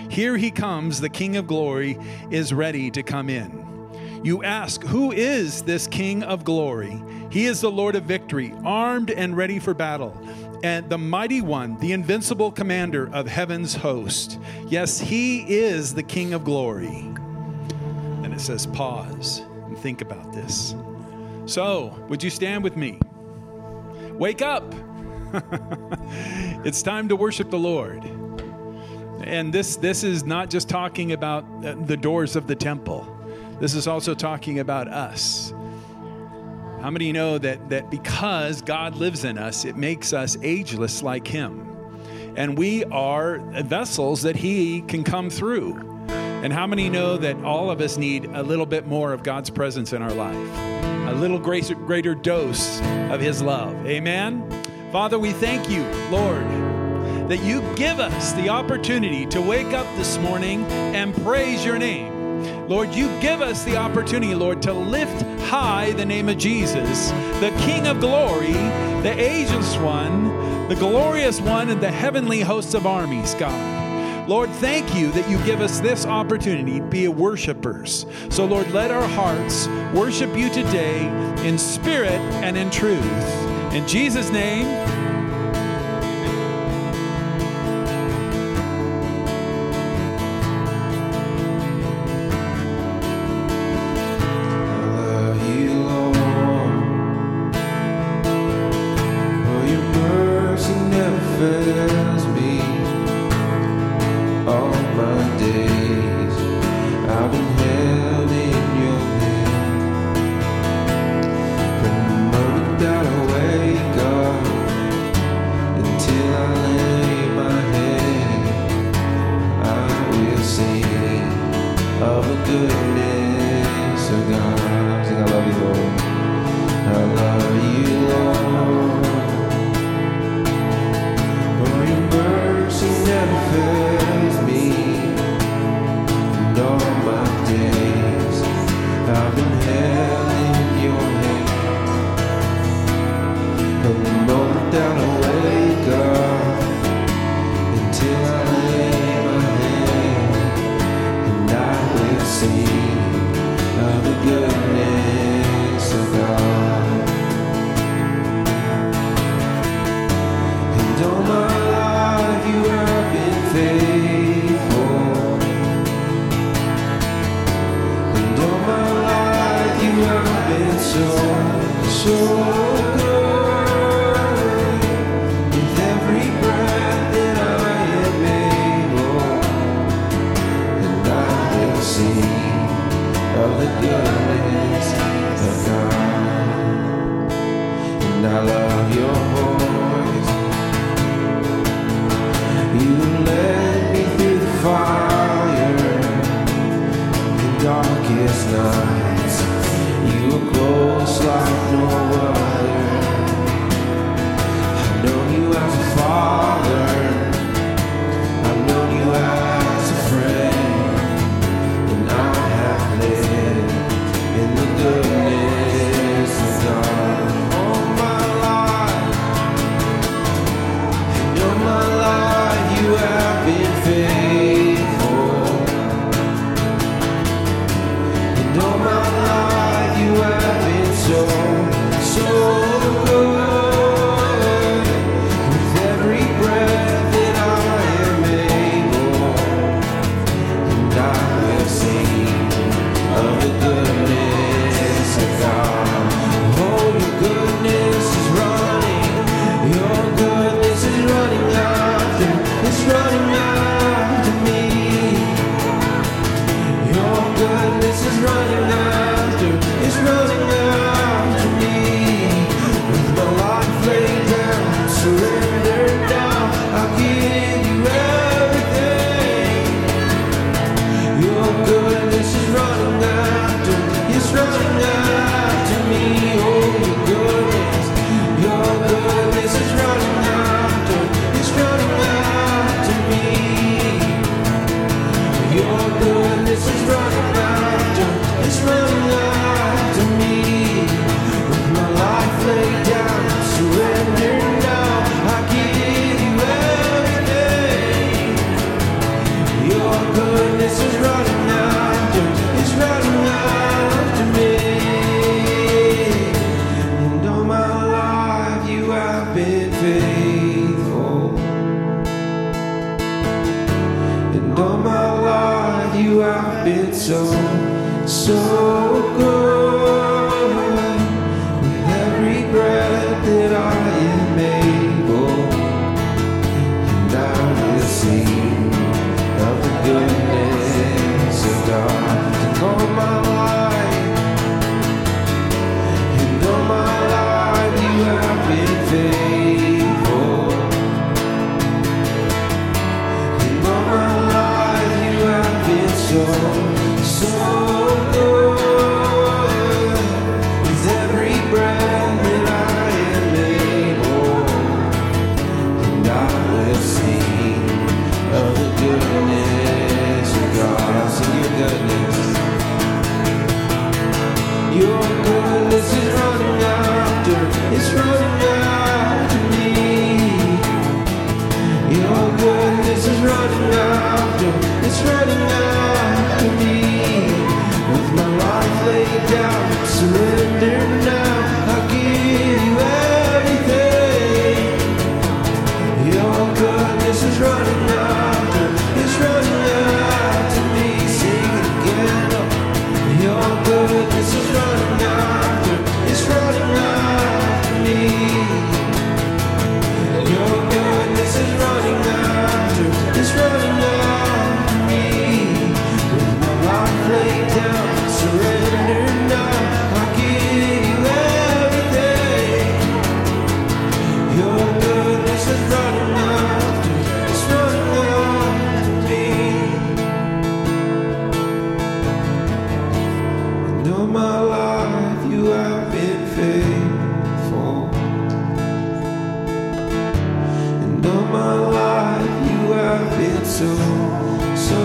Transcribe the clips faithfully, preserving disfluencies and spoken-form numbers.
Here he comes, the King of glory is ready to come in. You ask, who is this King of glory? He is the Lord of victory, armed and ready for battle, and the mighty one, the invincible commander of heaven's host. Yes, he is the King of glory. And it says, pause and think about this. So, would you stand with me? Wake up. It's time to worship the Lord. And this, this is not just talking about the doors of the temple. This is also talking about us. How many know that, that because God lives in us, it makes us ageless like him? And we are vessels that he can come through. And how many know that all of us need a little bit more of God's presence in our life? A little greater, greater dose of his love. Amen? Father, we thank you, Lord, that you give us the opportunity to wake up this morning and praise your name. Lord, you give us the opportunity, Lord, to lift high the name of Jesus, the King of glory, the ageless one, the glorious one, and the heavenly hosts of armies, God. Lord, thank you that you give us this opportunity to be worshipers. So, Lord, let our hearts worship you today in spirit and in truth. In Jesus' name, It's running goodness is running after, it's running after me. And all my life you have been faithful. And all my life you have been so, so good. With every breath that I am able, and I will sing of the goodness of God. And all my life, and all my life you have been faithful. And all my life you have been so, so good. With every breath that I am able, and I will sing of the goodness of God. I'll sing your goodness. Your goodness is running after, it's running after me. Your goodness is running after, it's running after me. With my life laid down, surrender now, I give you everything. Your goodness is running after, it's running after me. Sing it again. Your goodness is running after, it's running after me. Your goodness is running after, it's running after me. With my life laid down, surrender now, I give you everything. Your goodness is running after, it's running after me. And all my life you have been faithful. And all my life you have been so, so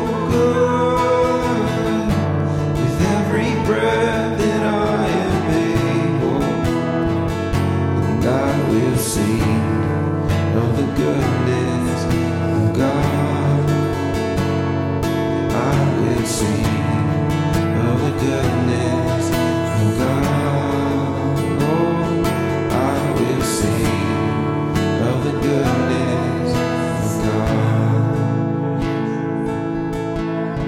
good. With every breath that I am able, and I will sing of the goodness of God. I will sing of the goodness of God. Oh, I will sing of the goodness of God.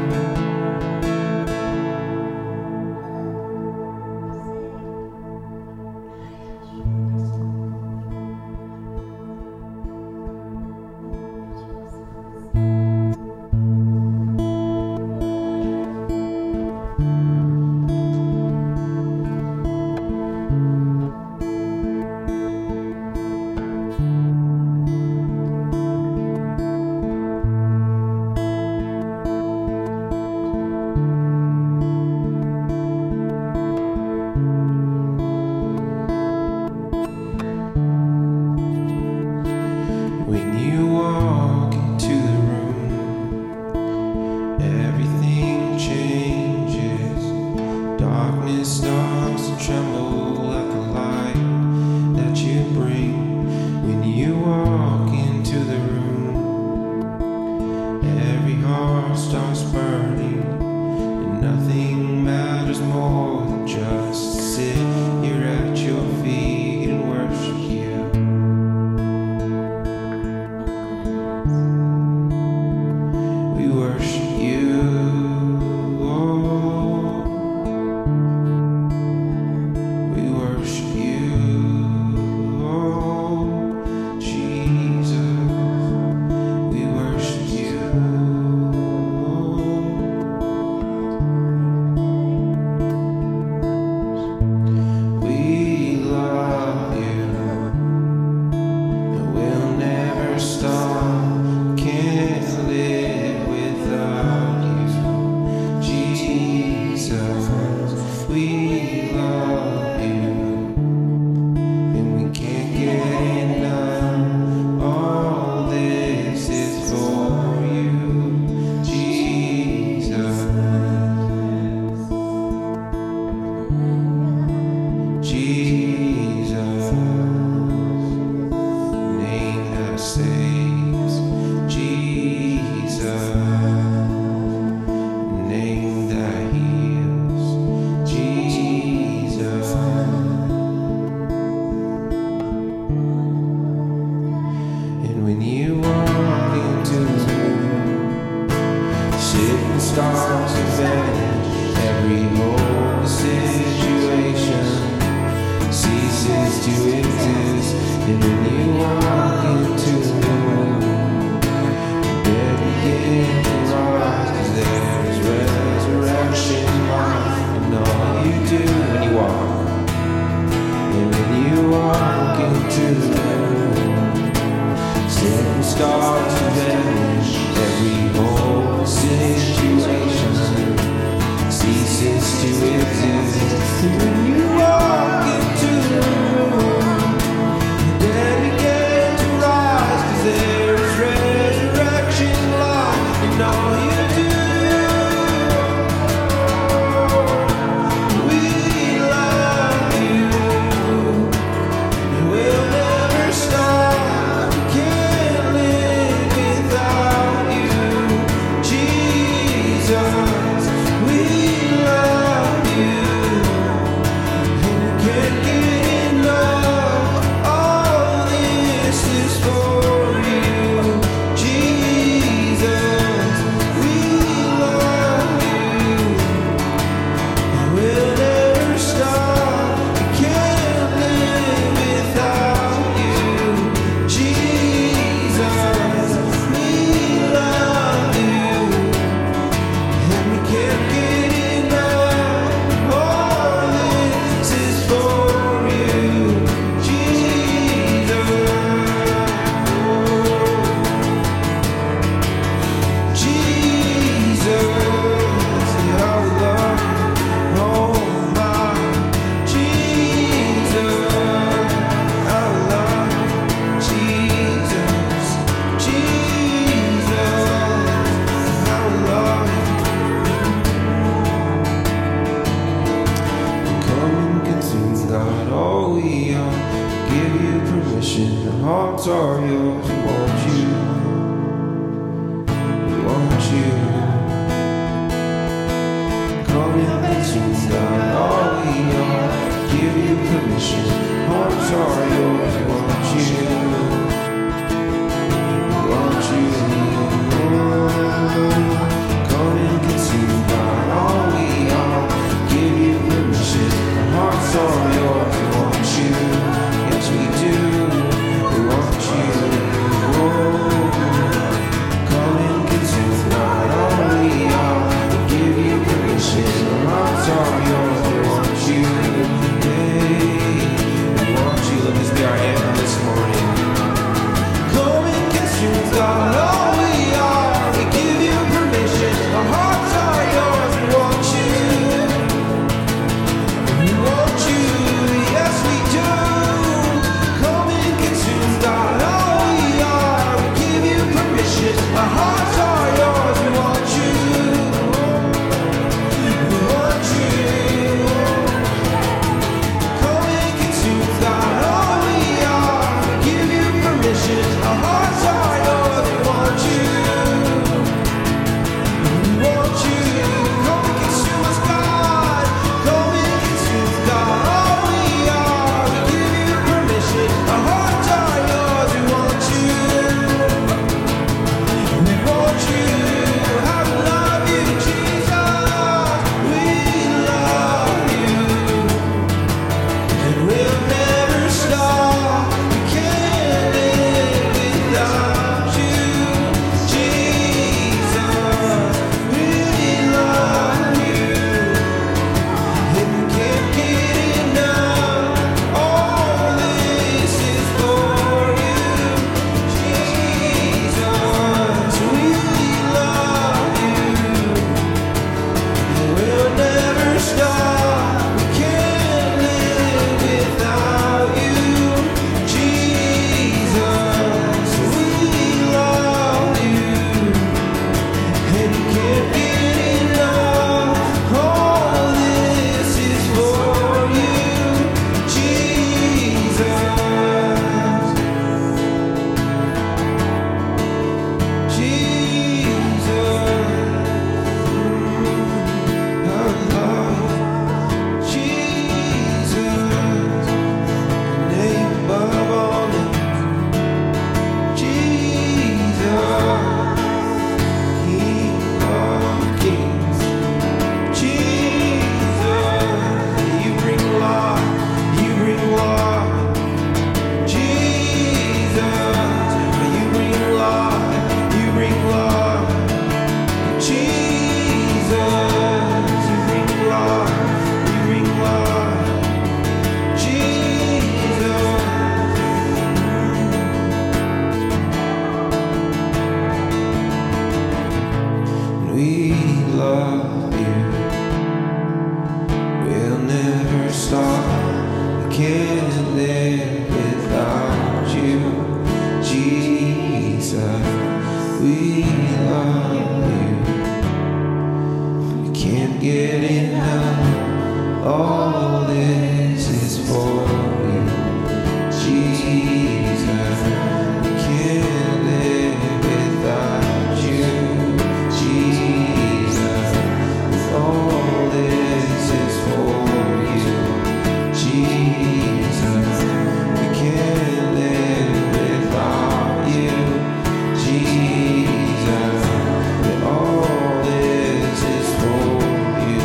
starts to vanish. Every whole situation ceases to exist. And when you walk into the room, dead begin to rise, 'cause there's resurrection life in all you do when you walk. And when you walk into the room, sin starts to vanish. Every whole situation ceases to exist. And when you walk into the room, the dead begin to rise, 'cause there is resurrection life in all you do. We love you, and we'll never stop. Can't live without you, Jesus. We love you, and we can't get enough. All this is for you, Jesus. We love you, and we'll never stop. We can't live without you, Jesus. We love you, and we can't get enough. All this is for you, Jesus. Jesus, your love, oh my Jesus, our love, Jesus, Jesus, our love. Come and consume, God, all we are. Give you permission, our hearts are yours. We want you, we want you. Come and consume, God, all we are. Give you permission, hearts are yours. We want you, we want you. Come and consume, God, all we are. Give you permission, our hearts are yours. We want you, yes we do. We want you. Come and consume, God, all we are. Give you permission, our hearts are yours. We want you, hey, we want you. Let this be our anthem this morning. love you. We'll never stop. We can't live without you, Jesus. We love you. We can't get enough. All this is for you, Jesus. We can't live without you, Jesus. All this is for you, Jesus. We can't live without you, Jesus. All this is for you.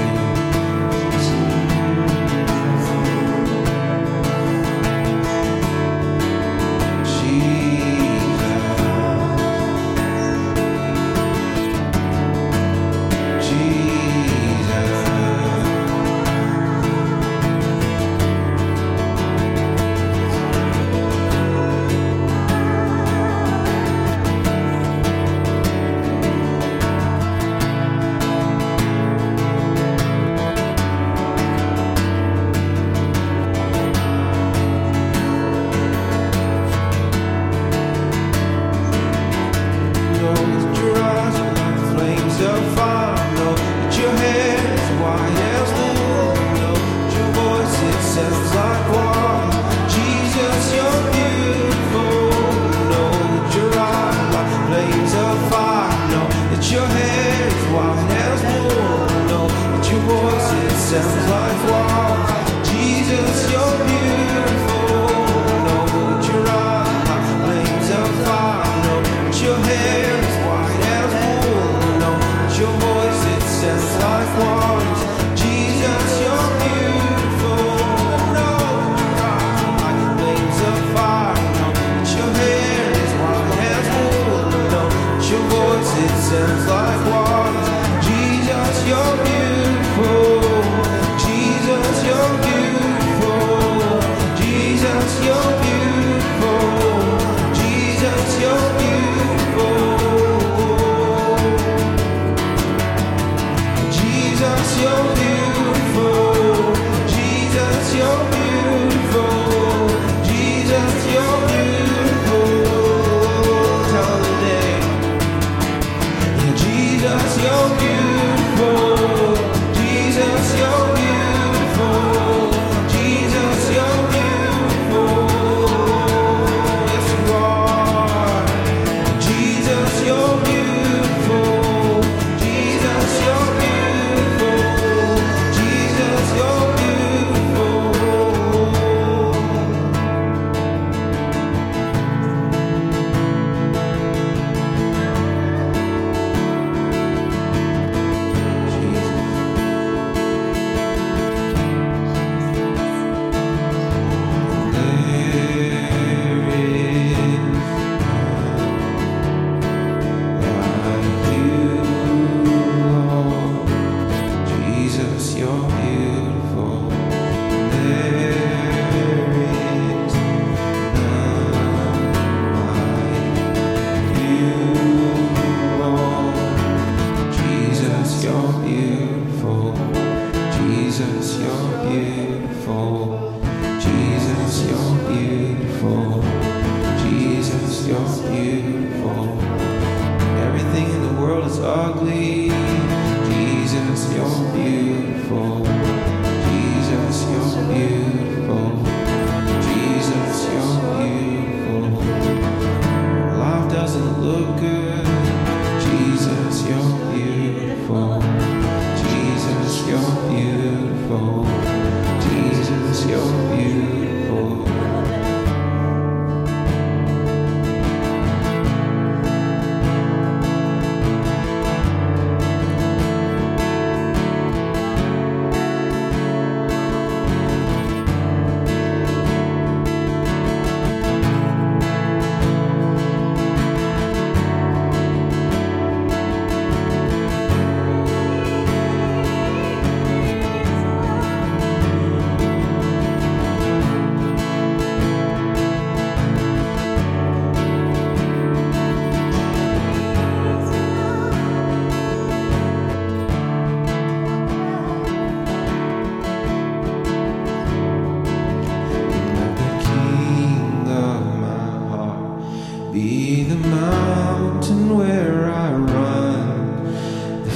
Sounds like war. Jesus, you're beautiful. Know that your eyes like flames of fire. Know that your hair is white as wool. Know that your voice, it sounds like waters. Jesus, you're beautiful. Know that your eyes like flames of fire. Know that your hair is white as wool. Know that your voice, it sounds like waters. Jesus, you're beautiful. Jesus, you're beautiful. Jesus, you're beautiful. Jesus, you're beautiful. Jesus, you're beautiful. Jesus, you're beautiful. Jesus, you're beautiful. Tell the day. Yeah, Jesus, you're beautiful. Jesus, you're beautiful. Jesus, you're beautiful. Yes, you are. Jesus, you're beautiful. Jesus, you're beautiful. Jesus, you're beautiful.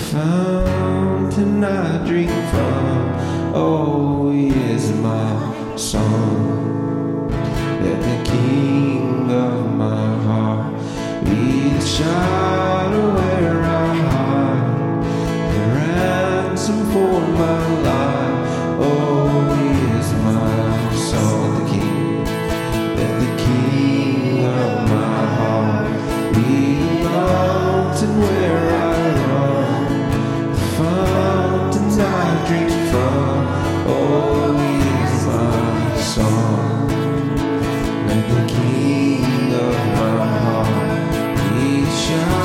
fountain I drink from. Oh, he is my song. Let the King of my heart be the shadow where I hide, the ransom for my life. Oh, he is my song. Let the King, let the King of my heart be the mountain where I run, the fountain I drink from. Oh, he is my song. Let the King of my heart be the shadow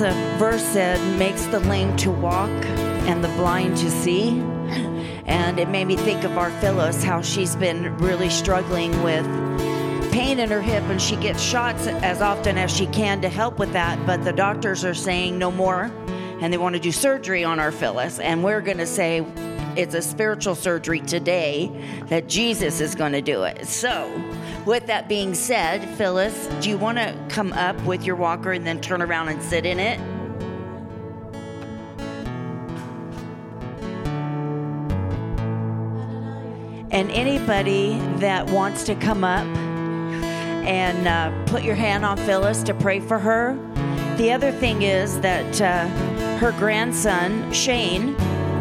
uh, verse said, makes the lame to walk and the blind to see. And it made me think of our Phyllis, how she's been really struggling with pain in her hip, and she gets shots as often as she can to help with that. But the doctors are saying no more, and they want to do surgery on our Phyllis. And we're going to say it's a spiritual surgery today, that Jesus is going to do it. So with that being said, Phyllis, do you want to come up with your walker and then turn around and sit in it? And anybody that wants to come up and uh, put your hand on Phyllis to pray for her. The other thing is that uh, her grandson, Shane,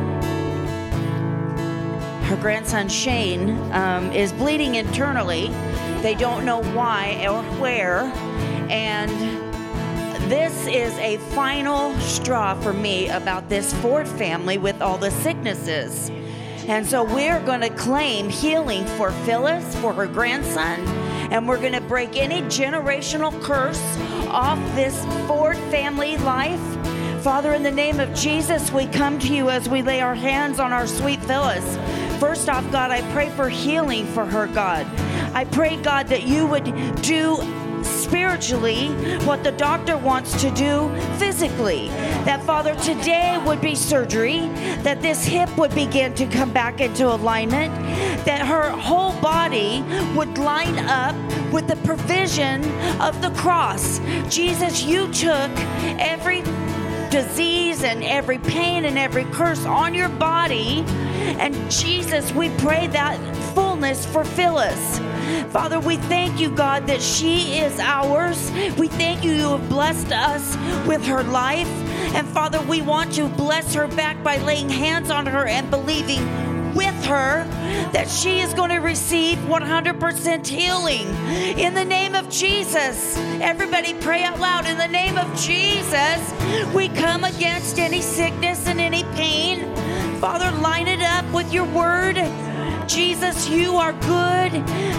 her grandson, Shane, um, is bleeding internally. They don't know why or where. And this is a final straw for me about this Ford family with all the sicknesses. And so we're going to claim healing for Phyllis, for her grandson, and we're going to break any generational curse off this Ford family life. Father, in the name of Jesus, we come to you as we lay our hands on our sweet Phyllis. First off, God, I pray for healing for her, God. I pray, God, that you would do spiritually what the doctor wants to do physically. That, Father, today would be surgery, that this hip would begin to come back into alignment, that her whole body would line up with the provision of the cross. Jesus, you took every disease and every pain and every curse on your body, and Jesus, we pray that fullness for Phyllis. Father, we thank you, God, that she is ours. We thank you, you have blessed us with her life. And Father, we want to bless her back by laying hands on her and believing with her that she is going to receive one hundred percent healing. In the name of Jesus, everybody pray out loud. In the name of Jesus, we come against any sickness and any pain. Father, line it up with your word. Jesus, you are good,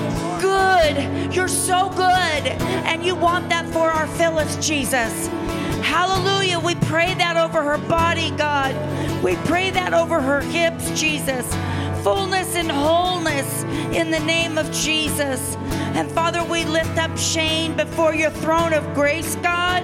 good. You're so good, and you want that for our Phyllis, Jesus. Hallelujah. We pray that over her body, God. We pray that over her hips, Jesus. Fullness and wholeness in the name of Jesus. And Father, we lift up Shane before your throne of grace, God.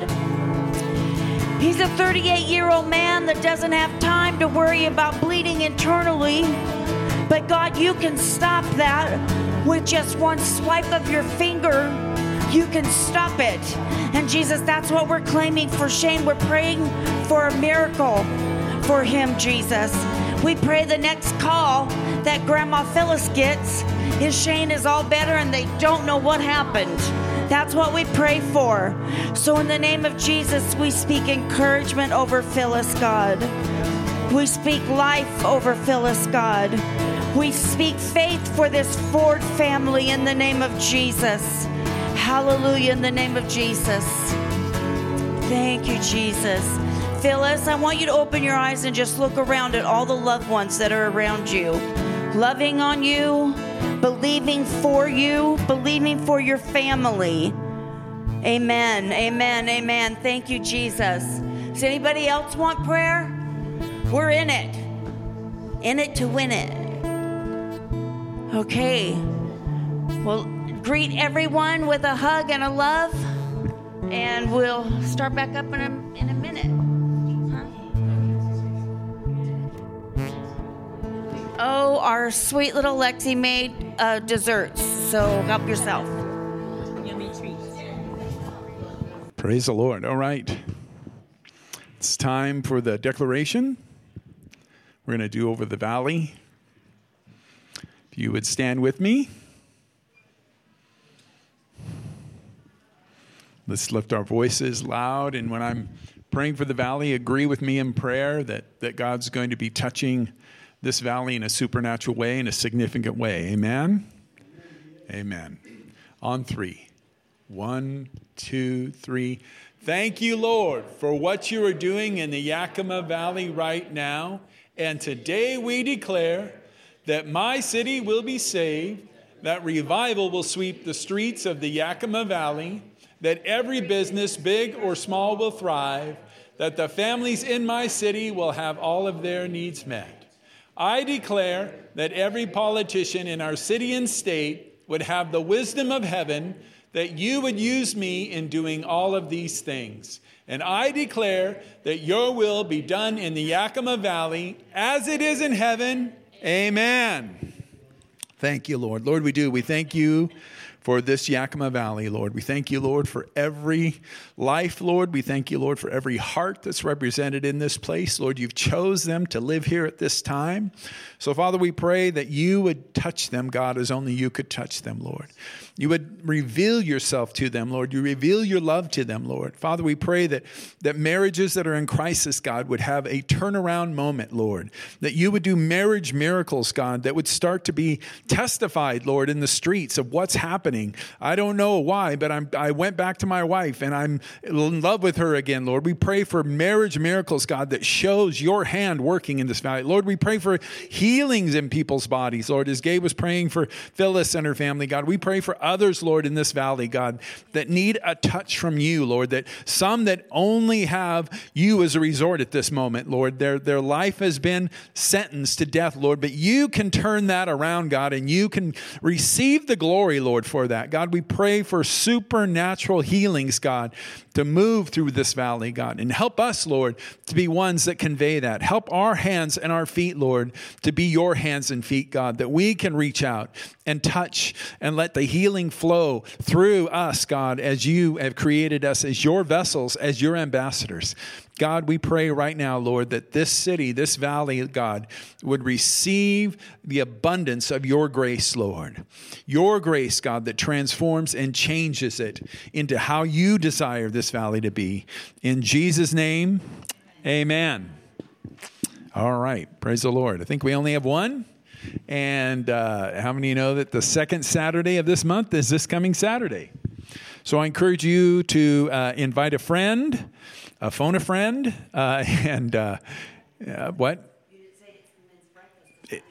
He's a thirty-eight-year-old man that doesn't have time to worry about bleeding internally. But God, you can stop that with just one swipe of your finger. You can stop it. And Jesus, that's what we're claiming for Shane. We're praying for a miracle for him, Jesus. We pray the next call that Grandma Phyllis gets is Shane is all better and they don't know what happened. That's what we pray for. So in the name of Jesus, we speak encouragement over Phyllis, God. We speak life over Phyllis, God. We speak faith for this Ford family in the name of Jesus. Hallelujah, in the name of Jesus. Thank you, Jesus. Phyllis, I want you to open your eyes and just look around at all the loved ones that are around you, loving on you, believing for you, believing for your family. Amen, amen, amen. Thank you, Jesus. Does anybody else want prayer? We're in it. In it to win it. Okay. Well, greet everyone with a hug and a love, and we'll start back up in a, in a minute. Huh? Oh, our sweet little Lexi made uh, desserts, so help yourself. Yummy treats. Praise the Lord. All right. It's time for the declaration. We're going to do over the valley. If you would stand with me. Let's lift our voices loud. And when I'm praying for the valley, agree with me in prayer that, that God's going to be touching this valley in a supernatural way, in a significant way. Amen? Amen. On three. One, two, three. Thank you, Lord, for what you are doing in the Yakima Valley right now. And today we declare that my city will be saved, that revival will sweep the streets of the Yakima Valley, that every business, big or small, will thrive, that the families in my city will have all of their needs met. I declare that every politician in our city and state would have the wisdom of heaven, that you would use me in doing all of these things. And I declare that your will be done in the Yakima Valley as it is in heaven. Amen. Thank you, Lord. Lord, we do. We thank you for this Yakima Valley, Lord. We thank you, Lord, for every life, Lord. We thank you, Lord, for every heart that's represented in this place. Lord, you've chose them to live here at this time. So, Father, we pray that you would touch them, God, as only you could touch them, Lord. You would reveal yourself to them, Lord. You reveal your love to them, Lord. Father, we pray that, that marriages that are in crisis, God, would have a turnaround moment, Lord. That you would do marriage miracles, God, that would start to be testified, Lord, in the streets of what's happening. I don't know why, but I'm, I went back to my wife and I'm in love with her again, Lord. We pray for marriage miracles, God, that shows your hand working in this valley. Lord, we pray for healings in people's bodies, Lord, as Gabe was praying for Phyllis and her family, God. We pray for others, Lord, in this valley, God, that need a touch from you, Lord, that some that only have you as a resort at this moment, Lord. Their, their life has been sentenced to death, Lord, but you can turn that around, God, and you can receive the glory, Lord, for that. God, we pray for supernatural healings, God, to move through this valley, God, and help us, Lord, to be ones that convey that. Help our hands and our feet, Lord, to be your hands and feet, God, that we can reach out and touch and let the healing flow through us, God, as you have created us as your vessels, as your ambassadors. God, we pray right now, Lord, that this city, this valley, God, would receive the abundance of your grace, Lord. Your grace, God, that transforms and changes it into how you desire this valley to be. In Jesus' name, amen. All right. Praise the Lord. I think we only have one. And uh, how many know that the second Saturday of this month is this coming Saturday? So I encourage you to uh, invite a friend, uh, phone a friend, uh, and uh, uh, what? You didn't say it's men's breakfast. It,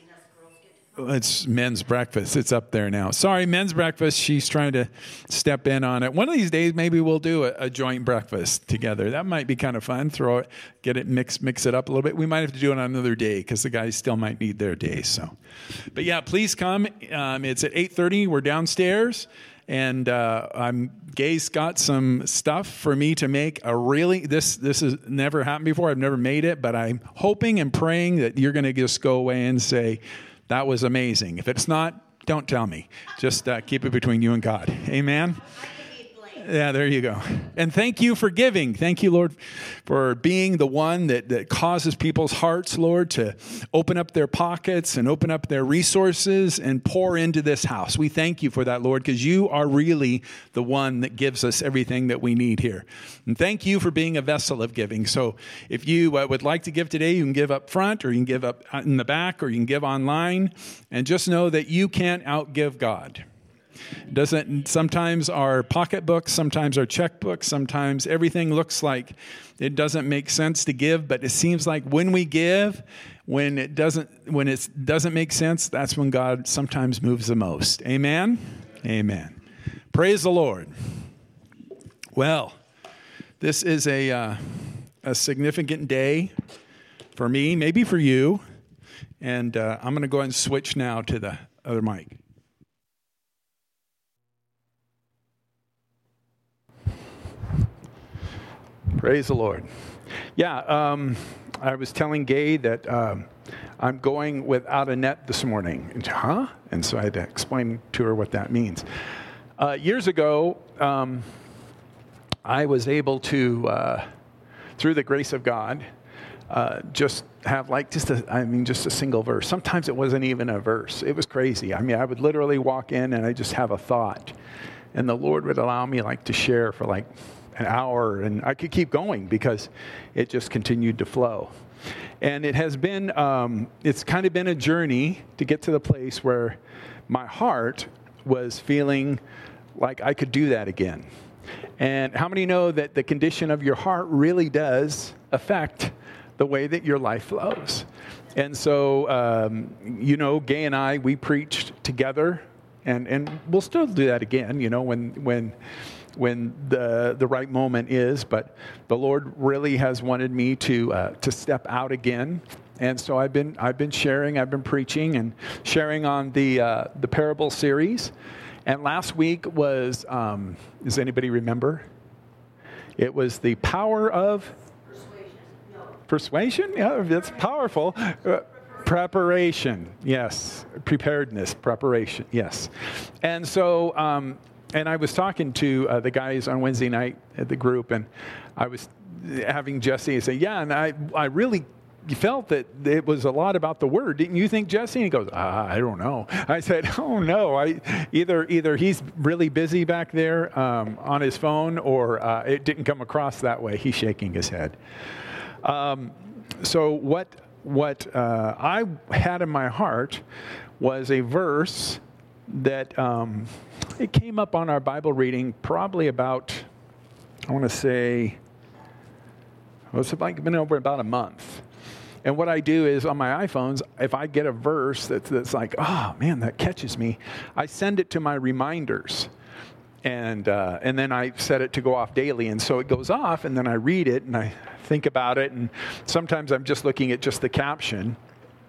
it's men's breakfast. It's up there now. Sorry, men's breakfast. She's trying to step in on it. One of these days, maybe we'll do a, a joint breakfast together. That might be kind of fun. Throw it, get it, mix, mix it up a little bit. We might have to do it on another day because the guys still might need their day. So, but yeah, please come. Um, it's at eight thirty. We're downstairs. And uh, I'm Gay's got some stuff for me to make a really, this this has never happened before. I've never made it, but I'm hoping and praying that you're going to just go away and say, that was amazing. If it's not, don't tell me. Just uh, keep it between you and God. Amen. Yeah, there you go. And thank you for giving. Thank you, Lord, for being the one that, that causes people's hearts, Lord, to open up their pockets and open up their resources and pour into this house. We thank you for that, Lord, because you are really the one that gives us everything that we need here. And thank you for being a vessel of giving. So if you uh, would like to give today, you can give up front, or you can give up in the back, or you can give online. And just know that you can't outgive God. Doesn't sometimes our pocketbooks, sometimes our checkbooks, sometimes everything looks like it doesn't make sense to give, but it seems like when we give, when it doesn't when it doesn't make sense, that's when God sometimes moves the most. Amen. Amen. Praise the Lord. Well, this is a uh, a significant day for me, maybe for you, and uh, I'm going to go ahead and switch now to the other mic. Praise the Lord. Yeah, um, I was telling Gay that um, I'm going without a net this morning. And, huh? And so I had to explain to her what that means. Uh, years ago, um, I was able to, uh, through the grace of God, uh, just have like just a, I mean, just a single verse. Sometimes it wasn't even a verse. It was crazy. I mean, I would literally walk in and I just have a thought. And the Lord would allow me like to share for like an hour, and I could keep going because it just continued to flow. And it has been, um, it's kind of been a journey to get to the place where my heart was feeling like I could do that again. And how many know that the condition of your heart really does affect the way that your life flows? And so, um, you know, Gay and I, we preached together And and we'll still do that again, you know, when when when the the right moment is. But the Lord really has wanted me to uh, to step out again. And so I've been I've been sharing, I've been preaching and sharing on the uh, the parable series. And last week was, um, does anybody remember? It was the power of persuasion. No. Persuasion? Yeah, that's powerful. Uh, preparation, yes. Preparedness, preparation, yes. And so, um, and I was talking to uh, the guys on Wednesday night at the group, and I was having Jesse say, yeah, and I I really. You felt that it was a lot about the word, didn't you think, Jesse? And he goes, ah, I don't know. I said, oh no, I either either he's really busy back there um, on his phone, or uh, it didn't come across that way. He's shaking his head. Um, so what what uh, I had in my heart was a verse that um, it came up on our Bible reading probably about, I want to say, well, it's like been over about a month. And what I do is on my iPhones, if I get a verse that's, that's like, oh, man, that catches me, I send it to my reminders. And uh, and then I set it to go off daily. And so it goes off, and then I read it, and I think about it. And sometimes I'm just looking at just the caption.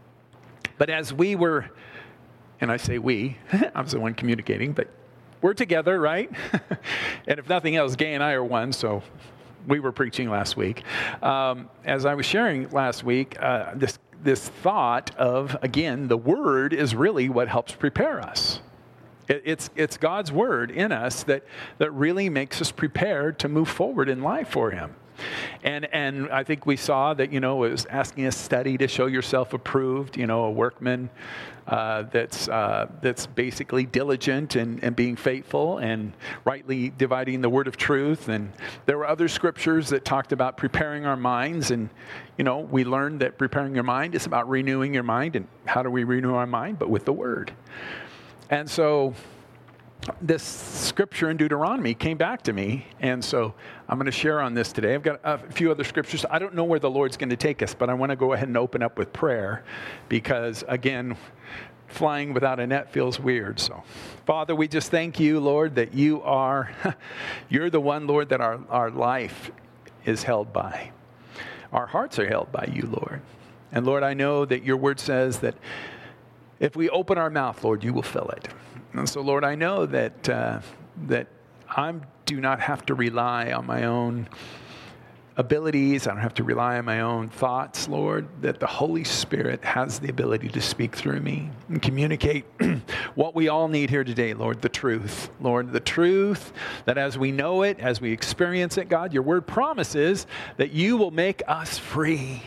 But as we were, and I say we, I was the one communicating, but we're together, right? And if nothing else, Gay and I are one, so... We were preaching last week. Um, as I was sharing last week, uh, this this thought of, again, the Word is really what helps prepare us. It, it's it's God's Word in us that that really makes us prepared to move forward in life for Him. And and I think we saw that, you know, it was asking us study to show yourself approved, you know, a workman uh, that's uh, that's basically diligent and, and being faithful and rightly dividing the word of truth. And there were other scriptures that talked about preparing our minds. And, you know, we learned that preparing your mind is about renewing your mind. And how do we renew our mind? But with the word. And so this scripture in Deuteronomy came back to me, and so I'm going to share on this today. I've got a few other scriptures. I don't know where the Lord's going to take us, but I want to go ahead and open up with prayer because, again, flying without a net feels weird. So, Father, we just thank you, Lord, that you are, you're the one, Lord, that our, our life is held by. Our hearts are held by you, Lord. And, Lord, I know that your word says that if we open our mouth, Lord, you will fill it. And so, Lord, I know that uh, that I do not have to rely on my own abilities. I don't have to rely on my own thoughts, Lord, that the Holy Spirit has the ability to speak through me and communicate what we all need here today, Lord, the truth. Lord, the truth that as we know it, as we experience it, God, your word promises that you will make us free.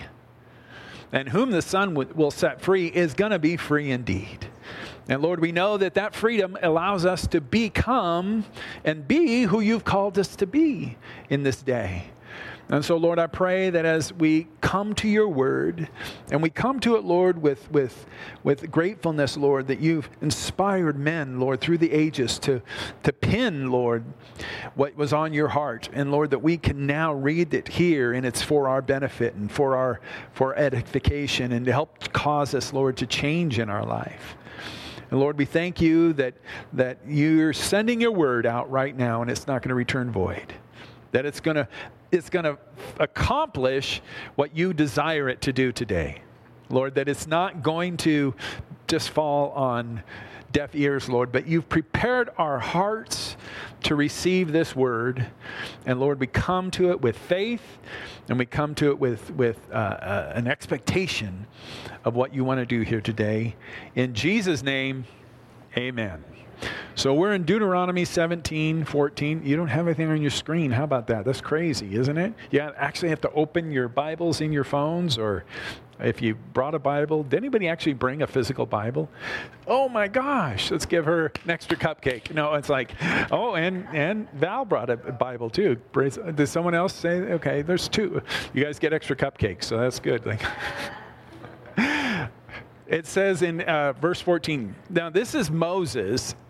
And whom the Son will set free is going to be free indeed. And Lord, we know that that freedom allows us to become and be who you've called us to be in this day. And so, Lord, I pray that as we come to your word, and we come to it, Lord, with, with, with gratefulness, Lord, that you've inspired men, Lord, through the ages to, to pen, Lord, what was on your heart. And, Lord, that we can now read it here, and it's for our benefit and for our for edification and to help cause us, Lord, to change in our life. And Lord, we thank you that, that you're sending your word out right now, and it's not going to return void. That it's going to it's going to accomplish what you desire it to do today. Lord, that it's not going to just fall on deaf ears, Lord, but you've prepared our hearts to receive this word. And Lord, we come to it with faith, and we come to it with, with uh, uh, an expectation of what you want to do here today. In Jesus' name, amen. So we're in Deuteronomy seventeen, fourteen. You don't have anything on your screen. How about that? That's crazy, isn't it? You actually have to open your Bibles in your phones, or if you brought a Bible. Did anybody actually bring a physical Bible? Oh my gosh, let's give her an extra cupcake. No, it's like, oh, and, and Val brought a Bible too. Did someone else say, okay, there's two. You guys get extra cupcakes, so that's good. Like, it says in uh, verse fourteen, now this is Moses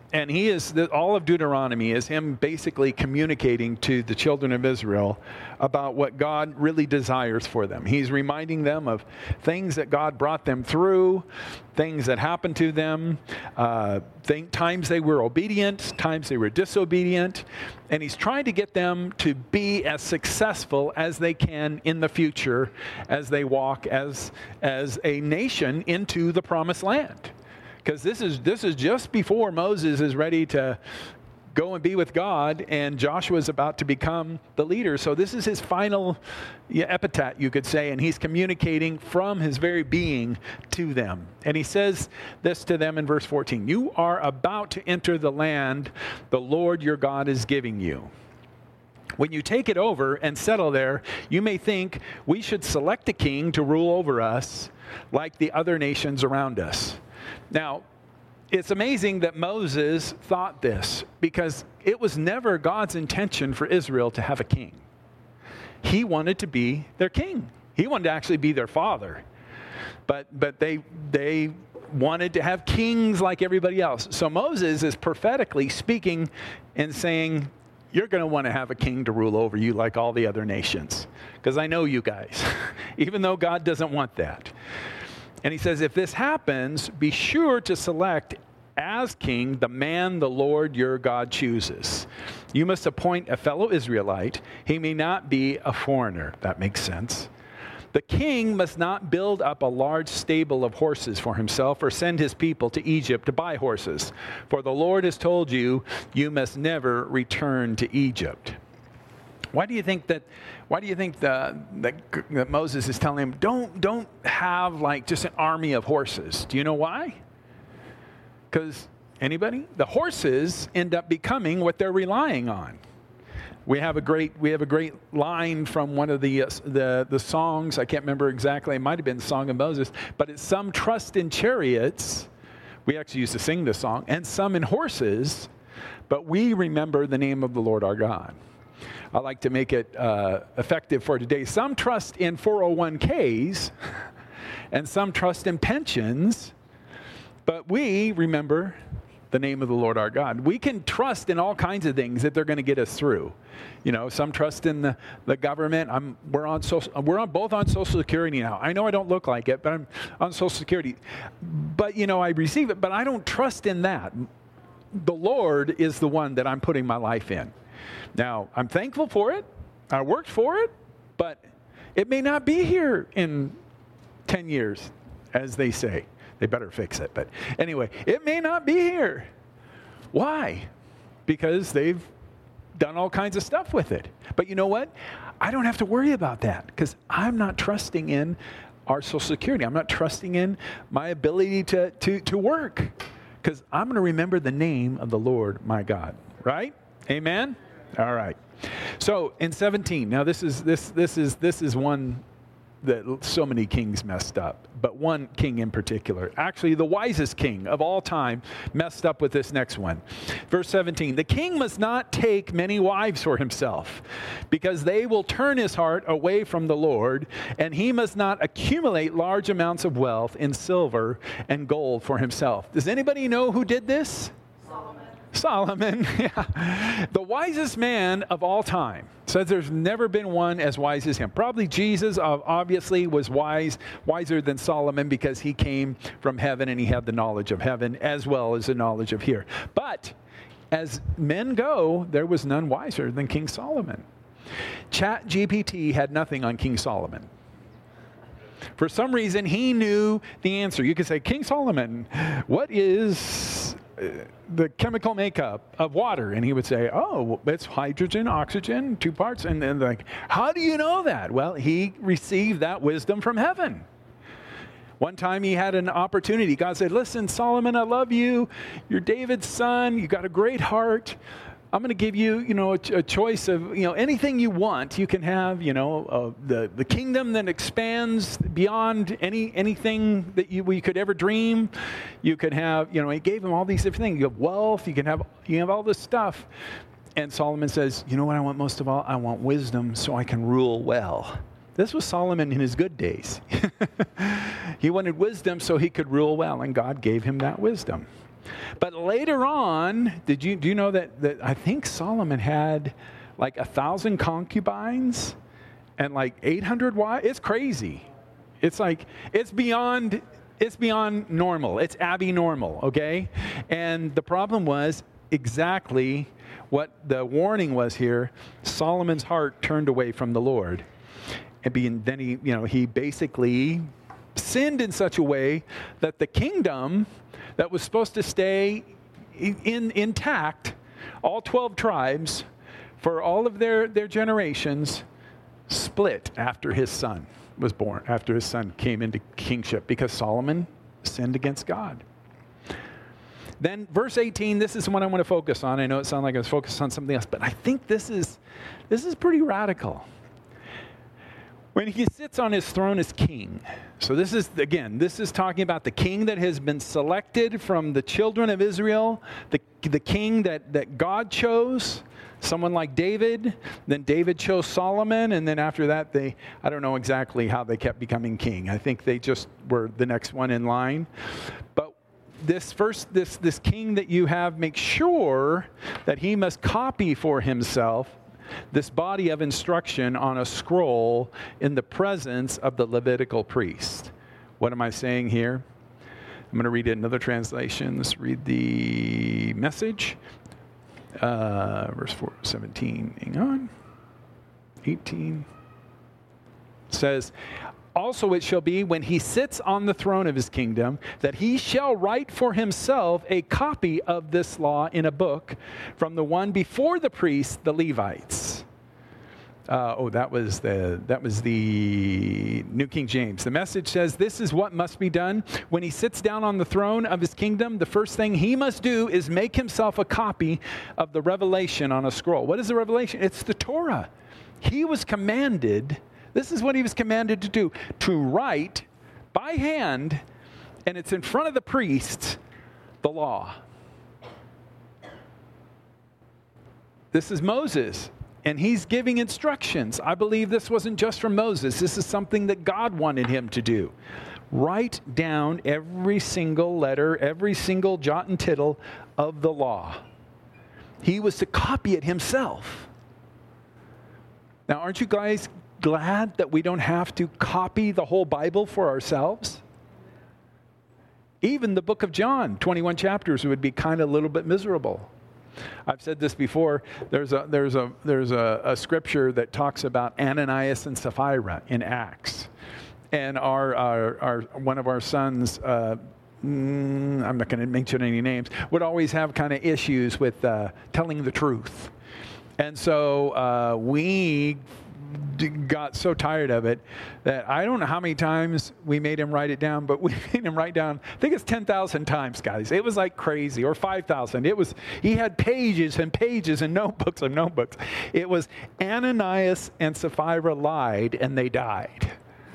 And he is, the, all of Deuteronomy is him basically communicating to the children of Israel about what God really desires for them. He's reminding them of things that God brought them through, things that happened to them, uh, think, times they were obedient, times they were disobedient. And he's trying to get them to be as successful as they can in the future as they walk as, as a nation into the promised land. Because this is this is just before Moses is ready to go and be with God, and Joshua is about to become the leader. So this is his final yeah, epitaph, you could say, and he's communicating from his very being to them. And he says this to them in verse fourteen, "You are about to enter the land the Lord your God is giving you. When you take it over and settle there, you may think we should select a king to rule over us like the other nations around us." Now, it's amazing that Moses thought this, because it was never God's intention for Israel to have a king. He wanted to be their king. He wanted to actually be their father. But but they they wanted to have kings like everybody else. So Moses is prophetically speaking and saying, you're going to want to have a king to rule over you like all the other nations, because I know you guys, even though God doesn't want that. And he says, if this happens, be sure to select as king the man the Lord your God chooses. You must appoint a fellow Israelite. He may not be a foreigner. That makes sense. The king must not build up a large stable of horses for himself or send his people to Egypt to buy horses. For the Lord has told you, you must never return to Egypt. Why do you think that? Why do you think the, that, that Moses is telling him, don't don't have like just an army of horses? Do you know why? Because anybody? The horses end up becoming what they're relying on. We have a great we have a great line from one of the uh, the the songs. I can't remember exactly. It might have been the Song of Moses, but it's some trust in chariots. We actually used to sing this song, and some in horses, but we remember the name of the Lord our God. I like to make it uh, effective for today. Some trust in four oh one k's and some trust in pensions, but we remember the name of the Lord our God. We can trust in all kinds of things that they're going to get us through. You know, some trust in the, the government. I'm, we're on social, we're on both on Social Security now. I know I don't look like it, but I'm on Social Security. But, you know, I receive it, but I don't trust in that. The Lord is the one that I'm putting my life in. Now, I'm thankful for it. I worked for it, but it may not be here in ten years, as they say. They better fix it. But anyway, it may not be here. Why? Because they've done all kinds of stuff with it. But you know what? I don't have to worry about that, because I'm not trusting in our Social Security. I'm not trusting in my ability to, to, to work, because I'm going to remember the name of the Lord my God. Right? Amen? All right. So in seventeen, now this is this this is this is one that so many kings messed up, but one king in particular, actually the wisest king of all time, messed up with this next one. Verse seventeen, the king must not take many wives for himself, because they will turn his heart away from the Lord, and he must not accumulate large amounts of wealth in silver and gold for himself. Does anybody know who did this? Solomon, yeah. The wisest man of all time. Says there's never been one as wise as him. Probably Jesus obviously was wise, wiser than Solomon, because he came from heaven and he had the knowledge of heaven as well as the knowledge of here. But as men go, there was none wiser than King Solomon. Chat G P T had nothing on King Solomon. For some reason, he knew the answer. You could say, King Solomon, what is the chemical makeup of water? And he would say, oh, it's hydrogen, oxygen, two parts. And then like, how do you know that? Well, he received that wisdom from heaven. One time he had an opportunity. God said, listen, Solomon, I love you. You're David's son. You got a great heart. I'm going to give you, you know, a, a choice of, you know, anything you want. You can have, you know, uh, the the kingdom that expands beyond any anything that you we could ever dream. You could have, you know, he gave him all these different things. You have wealth. You can have, you have all this stuff. And Solomon says, you know what I want most of all? I want wisdom so I can rule well. This was Solomon in his good days. He wanted wisdom so he could rule well, and God gave him that wisdom. But later on, did you do you know that, that I think Solomon had like a thousand concubines and like eight hundred wives? It's crazy. It's like, it's beyond, it's beyond normal. It's abnormal, okay? And the problem was exactly what the warning was here. Solomon's heart turned away from the Lord. And being, then he, you know, he basically sinned in such a way that the kingdom that was supposed to stay in, in intact, all twelve tribes, for all of their, their generations, split after his son was born, after his son came into kingship, because Solomon sinned against God. Then verse eighteen, this is what I want to focus on. I know it sounded like I was focused on something else, but I think this is this is pretty radical. When he sits on his throne as king. So this is, again, this is talking about the king that has been selected from the children of Israel, the, the king that, that God chose, someone like David. Then David chose Solomon, and then after that, they, I don't know exactly how they kept becoming king. I think they just were the next one in line. But this first, this, this king that you have, make sure that he must copy for himself this body of instruction on a scroll in the presence of the Levitical priest. What am I saying here? I'm going to read another translation. Let's read the Message. Uh, verse four, seventeen. Hang on. eighteen. It says, also it shall be when he sits on the throne of his kingdom that he shall write for himself a copy of this law in a book from the one before the priests, the Levites. Uh, oh, that was the that was the New King James. The Message says, this is what must be done. When he sits down on the throne of his kingdom, the first thing he must do is make himself a copy of the revelation on a scroll. What is the revelation? It's the Torah. He was commanded, this is what he was commanded to do, to write by hand, and it's in front of the priests, the law. This is Moses. And he's giving instructions. I believe this wasn't just from Moses. This is something that God wanted him to do. Write down every single letter, every single jot and tittle of the law. He was to copy it himself. Now, aren't you guys glad that we don't have to copy the whole Bible for ourselves? Even the book of John, twenty-one chapters, would be kind of a little bit miserable. I've said this before. There's a there's a there's a, a scripture that talks about Ananias and Sapphira in Acts, and our our, our one of our sons, uh, mm, I'm not going to mention any names, would always have kind of issues with uh, telling the truth, and so uh, we got so tired of it that I don't know how many times we made him write it down, but we made him write down, I think it's ten thousand times, guys. It was like crazy, or five thousand. It was, he had pages and pages and notebooks and notebooks. It was Ananias and Sapphira lied and they died.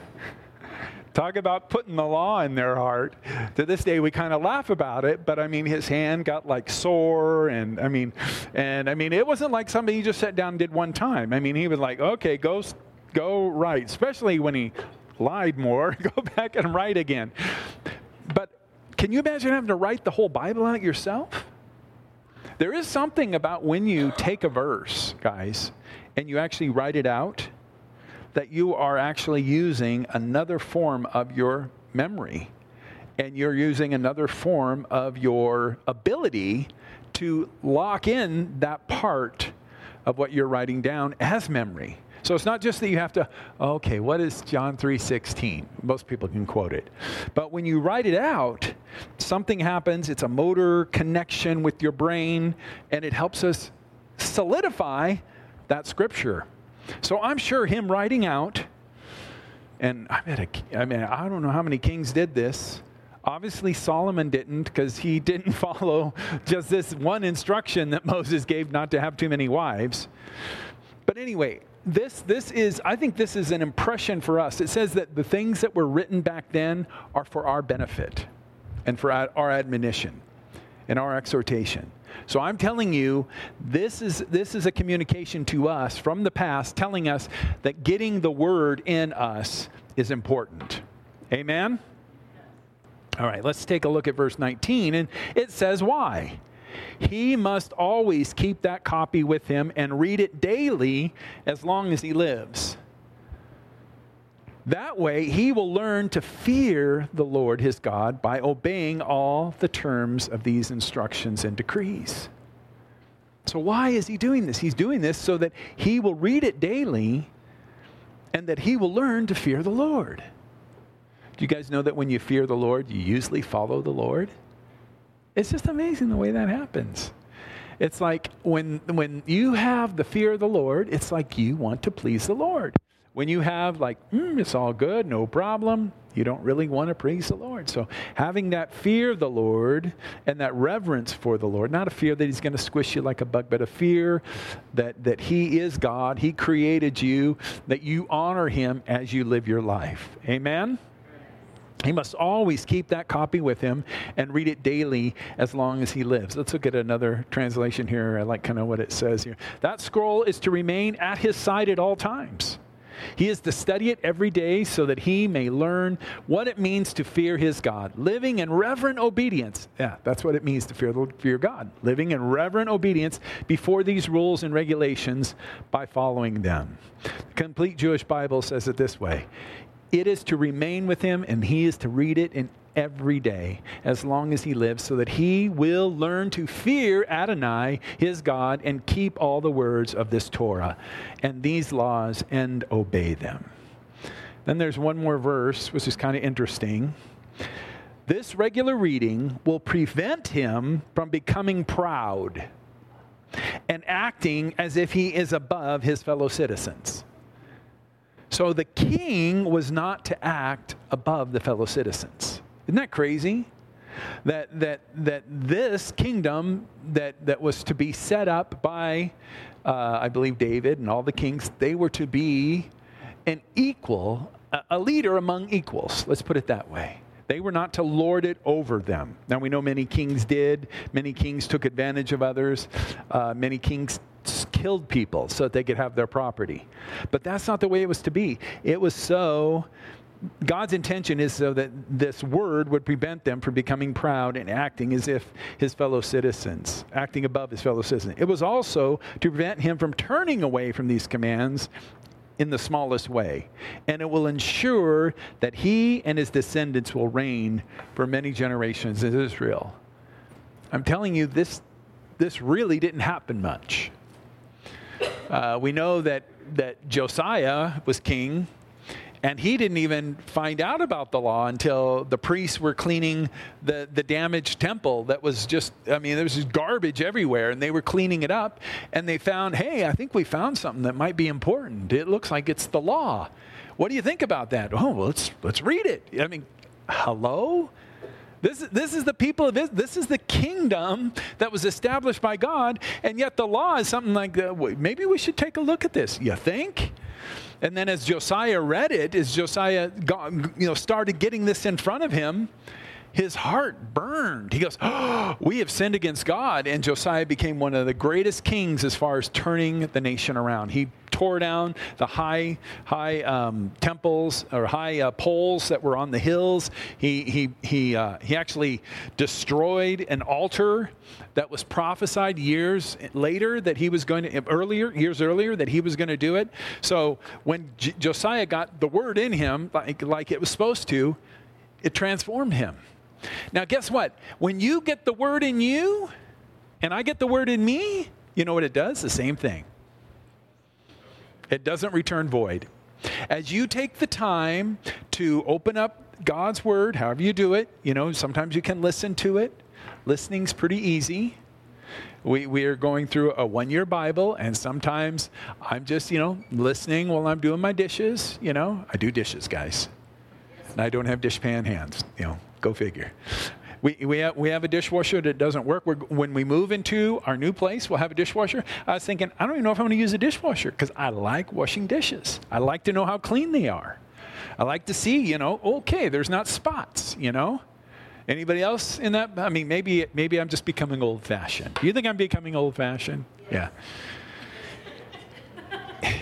Talk about putting the law in their heart. To this day, we kind of laugh about it, but I mean, his hand got like sore, and I mean, and I mean, it wasn't like something he just sat down and did one time. I mean, he was like, okay, go, go write. Especially when he lied more, go back and write again. But can you imagine having to write the whole Bible out yourself? There is something about when you take a verse, guys, and you actually write it out, that you are actually using another form of your memory, and you're using another form of your ability to lock in that part of what you're writing down as memory. So it's not just that you have to, okay, what is John three sixteen? Most people can quote it. But when you write it out, something happens. It's a motor connection with your brain, and it helps us solidify that scripture. So I'm sure him writing out, and I bet a, I mean, I don't know how many kings did this. Obviously, Solomon didn't, because he didn't follow just this one instruction that Moses gave, not to have too many wives. But anyway, this this is, I think this is an impression for us. It says that the things that were written back then are for our benefit and for our admonition and our exhortation. So I'm telling you, this is this is a communication to us from the past telling us that getting the word in us is important. Amen? All right, let's take a look at verse nineteen, and it says why. He must always keep that copy with him and read it daily as long as he lives. That way, he will learn to fear the Lord his God by obeying all the terms of these instructions and decrees. So why is he doing this? He's doing this so that he will read it daily and that he will learn to fear the Lord. Do you guys know that when you fear the Lord, you usually follow the Lord? It's just amazing the way that happens. It's like when, when you have the fear of the Lord, it's like you want to please the Lord. When you have like, mm, it's all good, no problem, you don't really want to praise the Lord. So having that fear of the Lord and that reverence for the Lord, not a fear that he's going to squish you like a bug, but a fear that, that he is God, he created you, that you honor him as you live your life. Amen? He must always keep that copy with him and read it daily as long as he lives. Let's look at another translation here. I like kind of what it says here. That scroll is to remain at his side at all times. He is to study it every day so that he may learn what it means to fear his God, living in reverent obedience. Yeah, that's what it means to fear, fear God, living in reverent obedience before these rules and regulations by following them. The Complete Jewish Bible says it this way. It is to remain with him, and he is to read it in every day as long as he lives, so that he will learn to fear Adonai, his God, and keep all the words of this Torah and these laws and obey them. Then there's one more verse, which is kind of interesting. This regular reading will prevent him from becoming proud and acting as if he is above his fellow citizens. So the king was not to act above the fellow citizens. Isn't that crazy? That that that this kingdom that, that was to be set up by, uh, I believe, David and all the kings, they were to be an equal, a, a leader among equals. Let's put it that way. They were not to lord it over them. Now we know many kings did. Many kings took advantage of others. Uh, many kings killed people so that they could have their property. But that's not the way it was to be. It was so, God's intention is so that this word would prevent them from becoming proud and acting as if his fellow citizens, acting above his fellow citizens. It was also to prevent him from turning away from these commands in the smallest way. And it will ensure that he and his descendants will reign for many generations in Israel. I'm telling you, this, this really didn't happen much. Uh, we know that, that Josiah was king, and he didn't even find out about the law until the priests were cleaning the, the damaged temple that was just, I mean, there was just garbage everywhere, and they were cleaning it up, and they found, hey, I think we found something that might be important. It looks like it's the law. What do you think about that? Oh, well, let's, let's read it. I mean, hello? This, this is the people of Israel. This is the kingdom that was established by God, and yet the law is something like, uh, maybe we should take a look at this. You think? And then as Josiah read it, as Josiah got, you know, started getting this in front of him, his heart burned. He goes, oh, we have sinned against God. And Josiah became one of the greatest kings as far as turning the nation around. He tore down the high, high um, temples or high uh, poles that were on the hills. He he he uh, he actually destroyed an altar that was prophesied years later that he was going to earlier years earlier that he was going to do it. So when J- Josiah got the word in him like like it was supposed to, it transformed him. Now, guess what? When you get the word in you and I get the word in me, you know what it does? The same thing. It doesn't return void. As you take the time to open up God's word, however you do it, you know, sometimes you can listen to it. Listening's pretty easy. We we are going through a one-year Bible, and sometimes I'm just, you know, listening while I'm doing my dishes. You know, I do dishes, guys. And I don't have dishpan hands, you know, go figure. We we have, we have a dishwasher that doesn't work. We're, when we move into our new place, we'll have a dishwasher. I was thinking, I don't even know if I'm going to use a dishwasher because I like washing dishes. I like to know how clean they are. I like to see, you know, okay, there's not spots, you know. Anybody else in that? I mean, maybe maybe I'm just becoming old-fashioned. Do you think I'm becoming old-fashioned? Yeah.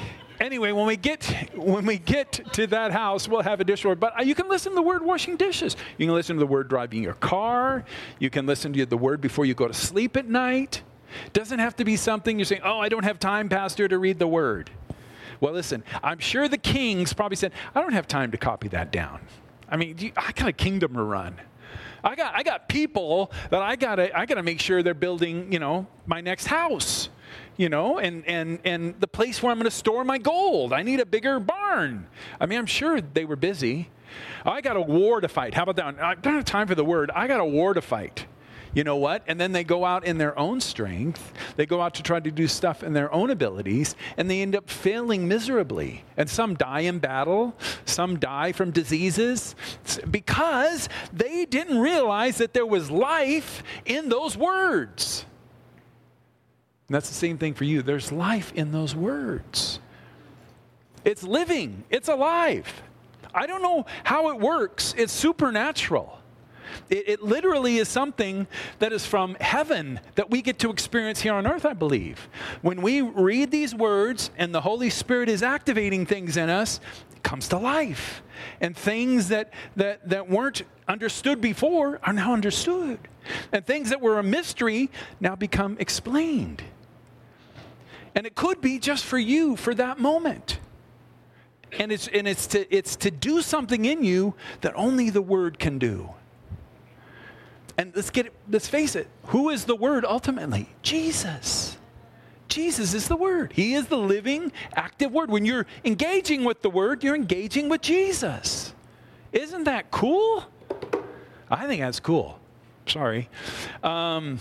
Anyway, when we get when we get to that house, we'll have a dishwasher. But you can listen to the word washing dishes. You can listen to the word driving your car. You can listen to the word before you go to sleep at night. It doesn't have to be something you're saying, oh, I don't have time, Pastor, to read the word. Well, listen, I'm sure the kings probably said, I don't have time to copy that down. I mean, I got a kingdom to run. I got I got people that I gotta I gotta make sure they're building, you know, my next house. You know, and, and, and the place where I'm going to store my gold. I need a bigger barn. I mean, I'm sure they were busy. I got a war to fight. How about that? I don't have time for the word. I got a war to fight. You know what? And then they go out in their own strength. They go out to try to do stuff in their own abilities, and they end up failing miserably. And some die in battle. Some die from diseases because they didn't realize that there was life in those words. And that's the same thing for you. There's life in those words. It's living. It's alive. I don't know how it works. It's supernatural. It, it literally is something that is from heaven that we get to experience here on earth, I believe. When we read these words and the Holy Spirit is activating things in us, it comes to life. And things that, that, that weren't understood before are now understood. And things that were a mystery now become explained. And it could be just for you for that moment. And it's and it's to it's to do something in you that only the Word can do. And let's get it, let's face it, who is the Word ultimately? Jesus. Jesus is the Word. He is the living, active Word. When you're engaging with the Word, you're engaging with Jesus. Isn't that cool? I think that's cool. Sorry. Um,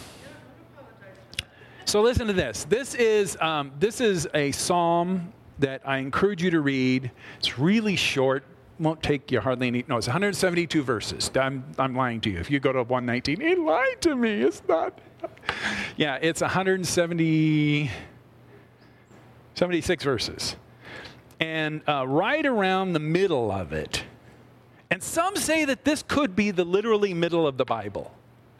so listen to this. This is um, this is a psalm that I encourage you to read. It's really short. Won't take you hardly any. No, it's one hundred seventy-two verses. I'm I'm lying to you. If you go to one nineteen, he lied to me. It's not. Yeah, it's one hundred seventy, seventy-six verses, and uh, right around the middle of it. And some say that this could be the literally middle of the Bible.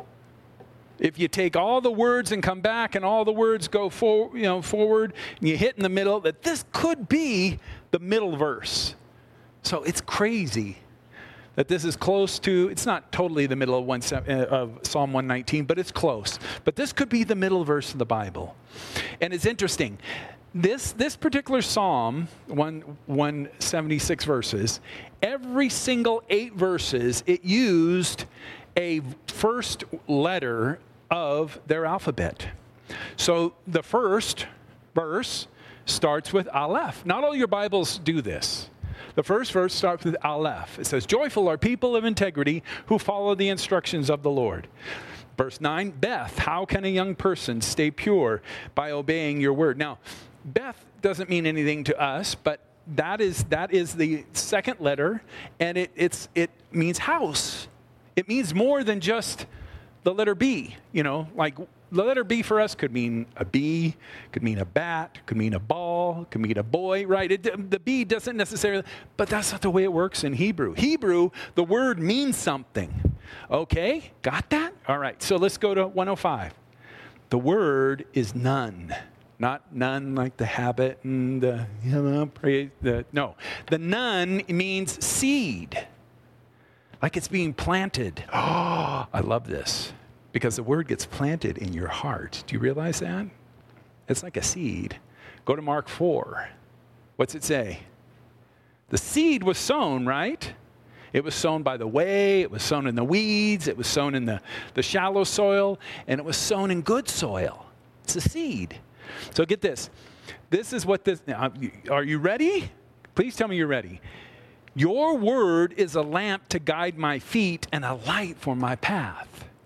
If you take all the words and come back and all the words go for, you know, forward and you hit in the middle, that this could be the middle verse. So it's crazy that this is close to, it's not totally the middle of, one, of Psalm one nineteen, but it's close. But this could be the middle verse of the Bible. And it's interesting. This this particular psalm, one, one seventy-six verses, every single eight verses, it used a first letter of their alphabet. So the first verse starts with Aleph. Not all your Bibles do this. The first verse starts with Aleph. It says, "Joyful are people of integrity who follow the instructions of the Lord." Verse nine, Beth, how can a young person stay pure? By obeying your word. Now, Beth doesn't mean anything to us, but that is that is the second letter, and it it's it means house. It means more than just the letter B. You know, like the letter B for us could mean a bee, could mean a bat, could mean a ball, could mean a boy, right? It, the B doesn't necessarily, but that's not the way it works in Hebrew. Hebrew, the word means something. Okay, got that? All right, so let's go to one oh five. The word is none. Not none like the habit and the, you know, praise, the, no. The none means seed. Like it's being planted. Oh, I love this. Because the word gets planted in your heart. Do you realize that? It's like a seed. Go to Mark four. What's it say? The seed was sown, right? It was sown by the way. It was sown in the weeds. It was sown in the, the shallow soil. And it was sown in good soil. It's a seed. So get this. This is what this, are you ready? Please tell me you're ready. Your word is a lamp to guide my feet and a light for my path.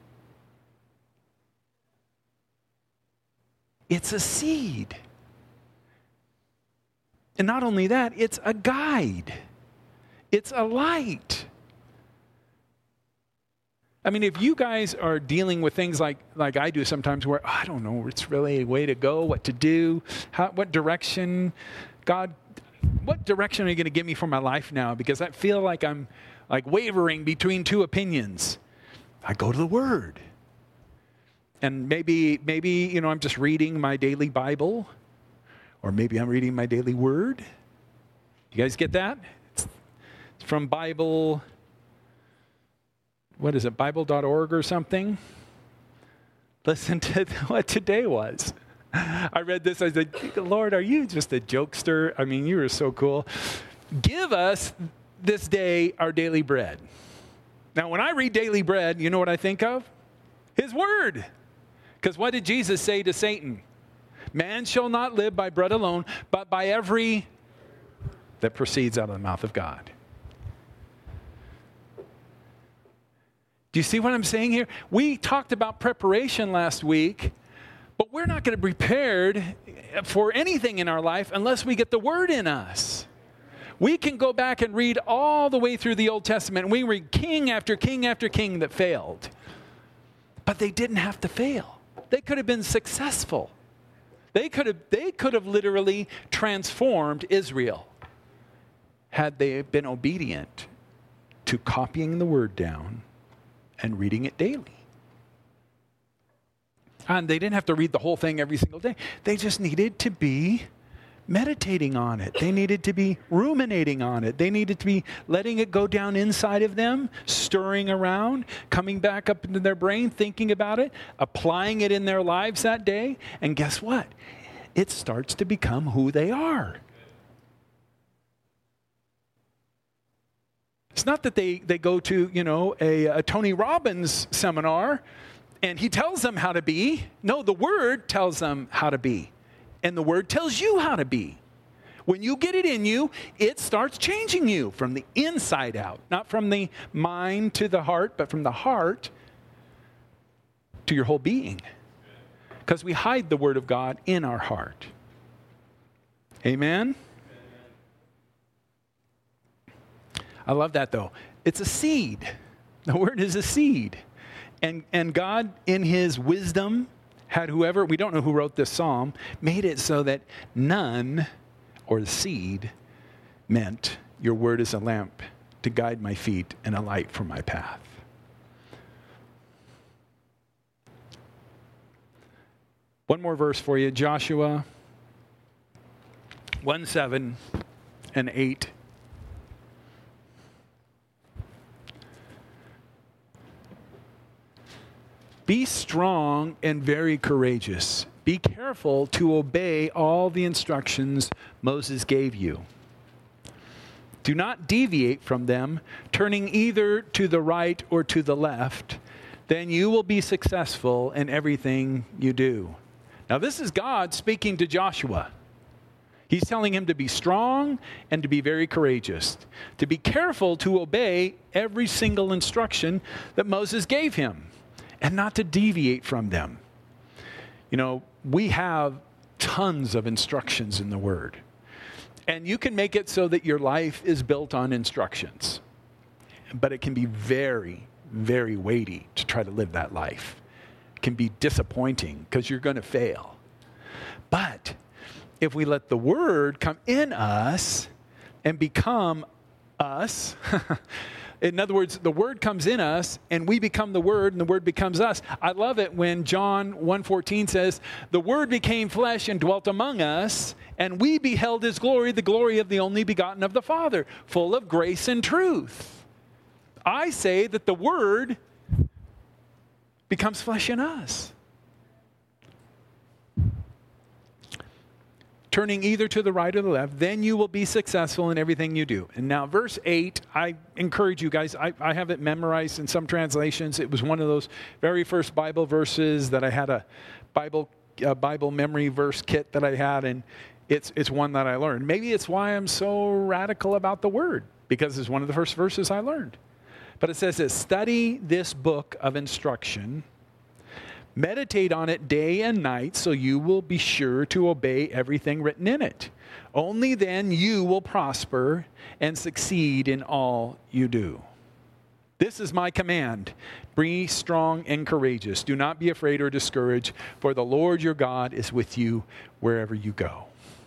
It's a seed. And not only that, it's a guide. It's a light. I mean, if you guys are dealing with things like, like I do sometimes where, oh, I don't know, it's really a way to go, what to do, how, what direction, God, what direction are you going to give me for my life now? Because I feel like I'm like wavering between two opinions. I go to the Word. And maybe, maybe, you know, I'm just reading my daily Bible, or maybe I'm reading my daily Word. You guys get that? It's from Bible, what is it, Bible dot org or something? Listen to what today was. I read this, I said, Lord, are you just a jokester? I mean, you are so cool. Give us this day our daily bread. Now, when I read daily bread, you know what I think of? His word. Because what did Jesus say to Satan? Man shall not live by bread alone, but by every that proceeds out of the mouth of God. Do you see what I'm saying here? We talked about preparation last week, but we're not going to be prepared for anything in our life unless we get the word in us. We can go back and read all the way through the Old Testament. We read king after king after king that failed. But they didn't have to fail. They could have been successful. They could have, they could have literally transformed Israel had they been obedient to copying the word down and reading it daily. And they didn't have to read the whole thing every single day. They just needed to be meditating on it. They needed to be ruminating on it. They needed to be letting it go down inside of them, stirring around, coming back up into their brain, thinking about it, applying it in their lives that day. And guess what? It starts to become who they are. It's not that they, they go to, you know, a, a Tony Robbins seminar and he tells them how to be. No, the Word tells them how to be. And the Word tells you how to be. When you get it in you, it starts changing you from the inside out. Not from the mind to the heart, but from the heart to your whole being. Because we hide the Word of God in our heart. Amen? I love that, though. It's a seed. The Word is a seed. And, and God, in His wisdom, had whoever, we don't know who wrote this psalm, made it so that none, or the seed, meant your Word is a lamp to guide my feet and a light for my path. One more verse for you, Joshua one, seven, and eight. Be strong and very courageous. Be careful to obey all the instructions Moses gave you. Do not deviate from them, turning either to the right or to the left. Then you will be successful in everything you do. Now, this is God speaking to Joshua. He's telling him to be strong and to be very courageous, to be careful to obey every single instruction that Moses gave him, and not to deviate from them. You know, we have tons of instructions in the Word. And you can make it so that your life is built on instructions. But it can be very, very weighty to try to live that life. It can be disappointing because you're going to fail. But if we let the Word come in us and become us, in other words, the Word comes in us and we become the Word and the Word becomes us. I love it when John one fourteen says, the Word became flesh and dwelt among us, and we beheld His glory, the glory of the only begotten of the Father, full of grace and truth. I say that the Word becomes flesh in us. Turning either to the right or the left, then you will be successful in everything you do. And now verse eight, I encourage you guys, I, I have it memorized in some translations. It was one of those very first Bible verses that I had a Bible a Bible memory verse kit that I had, and it's it's one that I learned. Maybe it's why I'm so radical about the Word, because it's one of the first verses I learned. But it says this, study this book of instruction, meditate on it day and night so you will be sure to obey everything written in it. Only then you will prosper and succeed in all you do. This is my command. Be strong and courageous. Do not be afraid or discouraged, for the Lord your God is with you wherever you go.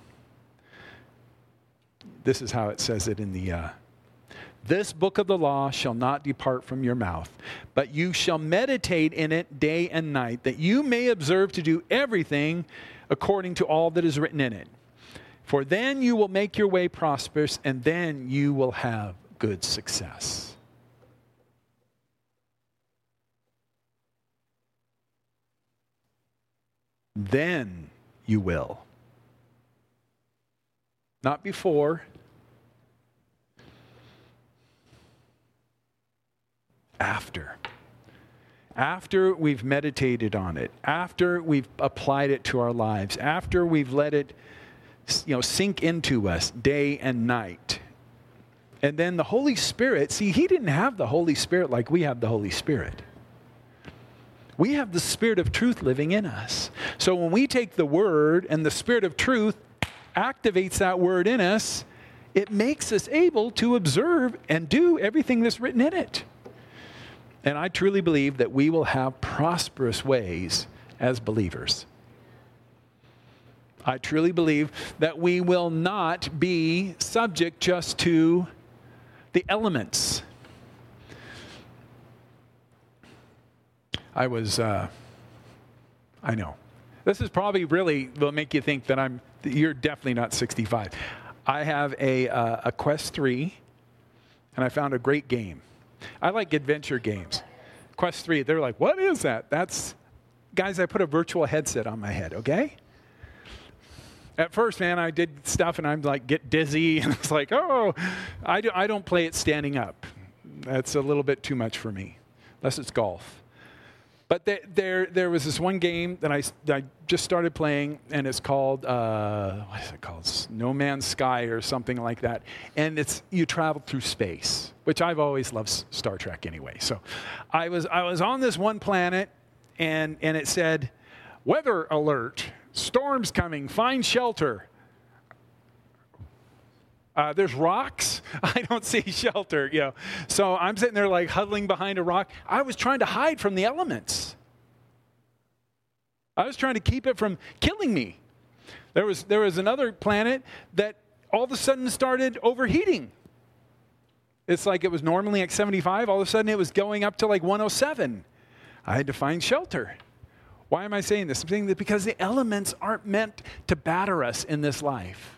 This is how it says it in the... Uh, This book of the law shall not depart from your mouth, but you shall meditate in it day and night, that you may observe to do everything according to all that is written in it. For then you will make your way prosperous, and then you will have good success. Then you will. Not before. After. After we've meditated on it, after we've applied it to our lives, after we've let it, you know, sink into us day and night. And then the Holy Spirit, see, he didn't have the Holy Spirit like we have the Holy Spirit. We have the Spirit of truth living in us. So when we take the Word and the Spirit of truth activates that Word in us, it makes us able to observe and do everything that's written in it. And I truly believe that we will have prosperous ways as believers. I truly believe that we will not be subject just to the elements. I was, uh, I know. This is probably really will make you think that I'm, you're definitely not sixty-five. I have a, uh, a Quest three, and I found a great game. I like adventure games. Quest three, they're like, what is that? That's, guys, I put a virtual headset on my head, okay? At first, man, I did stuff and I'm like, get dizzy. And it's like, oh, I, do, I don't play it standing up. That's a little bit too much for me, unless it's golf. But there, there, there was this one game that I, I just started playing, and it's called, uh, what is it called? No Man's Sky or something like that. And it's you travel through space, which I've always loved Star Trek anyway. So I was I was on this one planet, and and it said, weather alert, storms coming, find shelter. Uh, there's rocks. I don't see shelter, you know. So I'm sitting there like huddling behind a rock. I was trying to hide from the elements. I was trying to keep it from killing me. There was there was another planet that all of a sudden started overheating. It's like it was normally at seventy-five. All of a sudden it was going up to like one oh seven. I had to find shelter. Why am I saying this? I'm saying that because the elements aren't meant to batter us in this life.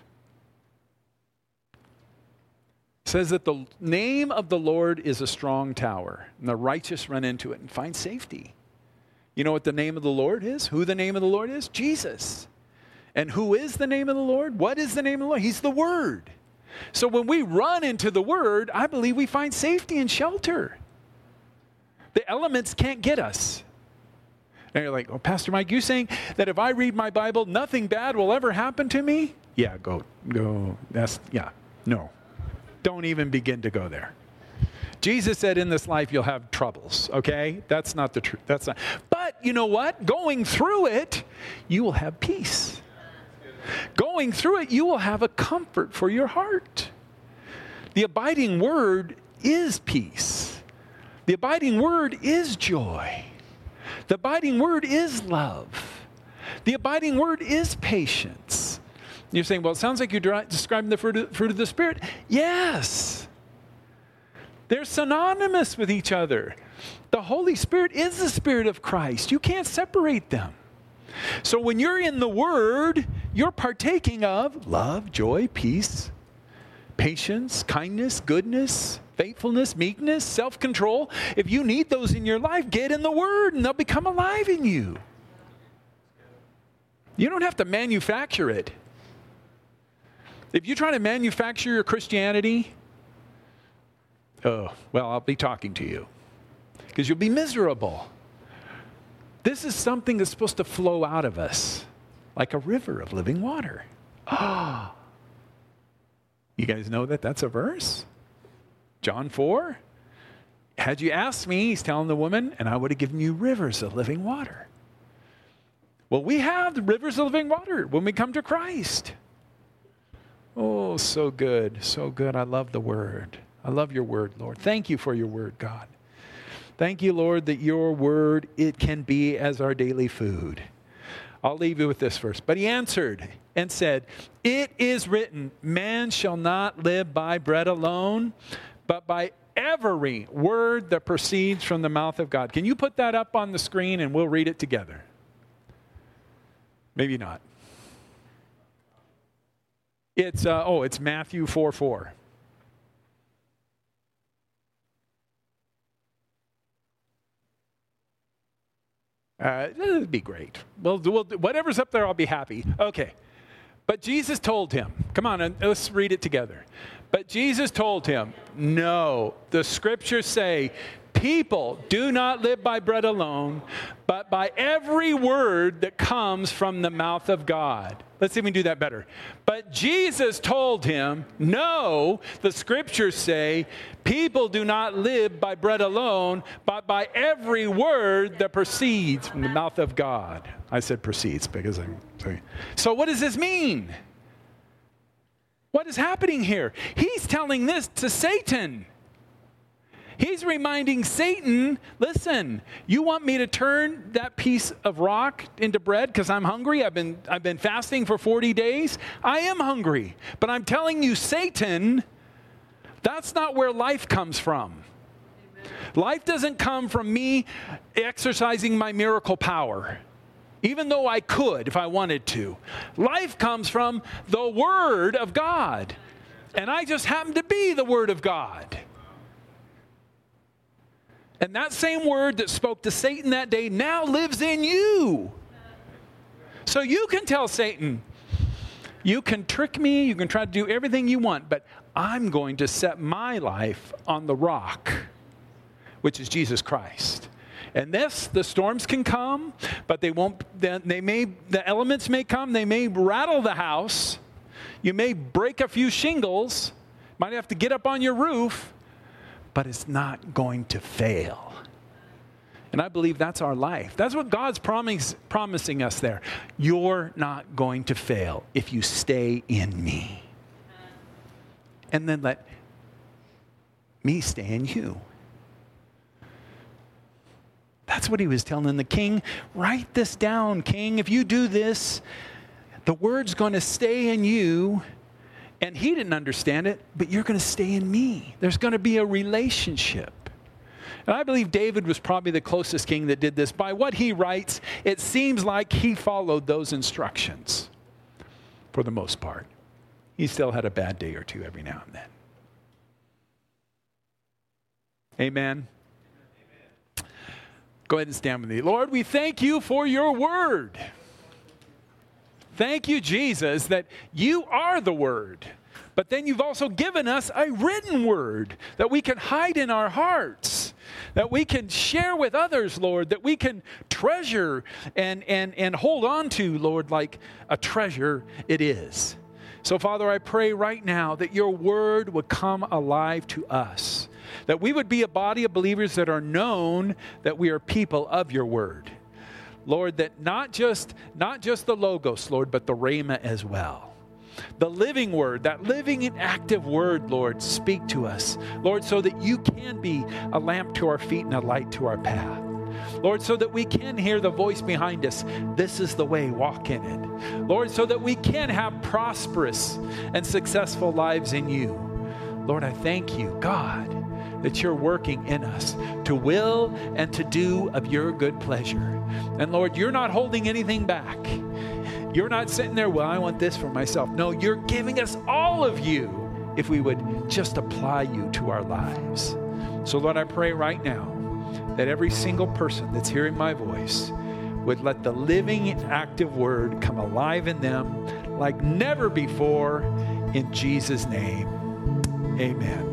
It says that the name of the Lord is a strong tower, and the righteous run into it and find safety. You know what the name of the Lord is? Who the name of the Lord is? Jesus. And who is the name of the Lord? What is the name of the Lord? He's the Word. So when we run into the Word, I believe we find safety and shelter. The elements can't get us. And you're like, oh, Pastor Mike, you saying that if I read my Bible, nothing bad will ever happen to me? Yeah, go, go. That's, yeah, no. Don't even begin to go there. Jesus said in this life you'll have troubles, okay? That's not the truth. That's not. But you know what? Going through it, you will have peace. Going through it, you will have a comfort for your heart. The abiding word is peace. The abiding word is joy. The abiding word is love. The abiding word is patience. You're saying, well, it sounds like you're describing the fruit of, fruit of the Spirit. Yes. They're synonymous with each other. The Holy Spirit is the Spirit of Christ. You can't separate them. So when you're in the Word, you're partaking of love, joy, peace, patience, kindness, goodness, faithfulness, meekness, self-control. If you need those in your life, get in the Word and they'll become alive in you. You don't have to manufacture it. If you try to manufacture your Christianity, oh, well, I'll be talking to you because you'll be miserable. This is something that's supposed to flow out of us like a river of living water. Ah, oh. You guys know that that's a verse? John four. Had you asked me, he's telling the woman, and I would have given you rivers of living water. Well, we have the rivers of living water when we come to Christ. Oh, so good, so good. I love the Word. I love your Word, Lord. Thank you for your Word, God. Thank you, Lord, that your Word, it can be as our daily food. I'll leave you with this verse. But he answered and said, it is written, man shall not live by bread alone, but by every word that proceeds from the mouth of God. Can you put that up on the screen and we'll read it together? Maybe not. It's, uh, oh, it's Matthew four four. Uh, it'd be great. We'll, we'll, whatever's up there, I'll be happy. Okay. But Jesus told him, come on, let's read it together. But Jesus told him, no, the scriptures say, people do not live by bread alone, but by every word that comes from the mouth of God. Let's see if we can do that better. But Jesus told him, no, the scriptures say, people do not live by bread alone, but by every word that proceeds from the mouth of God. I said proceeds because I'm sorry. So what does this mean? What is happening here? He's telling this to Satan. He's reminding Satan, listen, you want me to turn that piece of rock into bread because I'm hungry? I've been, I've been fasting for forty days. I am hungry. But I'm telling you, Satan, that's not where life comes from. Amen. Life doesn't come from me exercising my miracle power, even though I could if I wanted to. Life comes from the Word of God. And I just happen to be the Word of God. And that same word that spoke to Satan that day now lives in you. So you can tell Satan, you can trick me, you can try to do everything you want, but I'm going to set my life on the rock, which is Jesus Christ. And this, the storms can come, but they won't, they may, the elements may come, they may rattle the house, you may break a few shingles, might have to get up on your roof, but it's not going to fail. And I believe that's our life. That's what God's promise, promising us there. You're not going to fail if you stay in me. And then let me stay in you. That's what he was telling the king. Write this down, king. If you do this, the word's going to stay in you. And he didn't understand it, but you're going to stay in me. There's going to be a relationship. And I believe David was probably the closest king that did this. By what he writes, it seems like he followed those instructions for the most part. He still had a bad day or two every now and then. Amen. Amen. Go ahead and stand with me. Lord, we thank you for your word. Thank you, Jesus, that you are the Word. But then you've also given us a written word that we can hide in our hearts, that we can share with others, Lord, that we can treasure and, and, and hold on to, Lord, like a treasure it is. So, Father, I pray right now that your word would come alive to us, that we would be a body of believers that are known that we are people of your word. Lord, that not just, not just the Logos, Lord, but the Rhema as well. The living word, that living and active word, Lord, speak to us. Lord, so that you can be a lamp to our feet and a light to our path. Lord, so that we can hear the voice behind us. This is the way, walk in it. Lord, so that we can have prosperous and successful lives in you. Lord, I thank you, God, that you're working in us to will and to do of your good pleasure. And Lord, you're not holding anything back. You're not sitting there, well, I want this for myself. No, you're giving us all of you if we would just apply you to our lives. So Lord, I pray right now that every single person that's hearing my voice would let the living and active word come alive in them like never before. In Jesus' name, amen.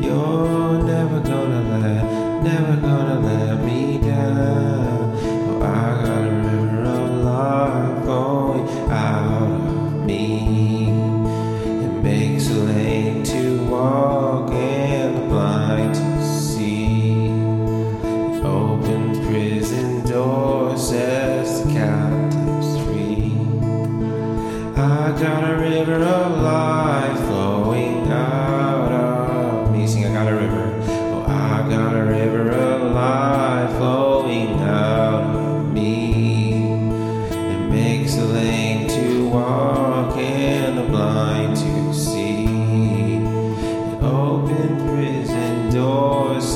Never gonna let me down. Oh,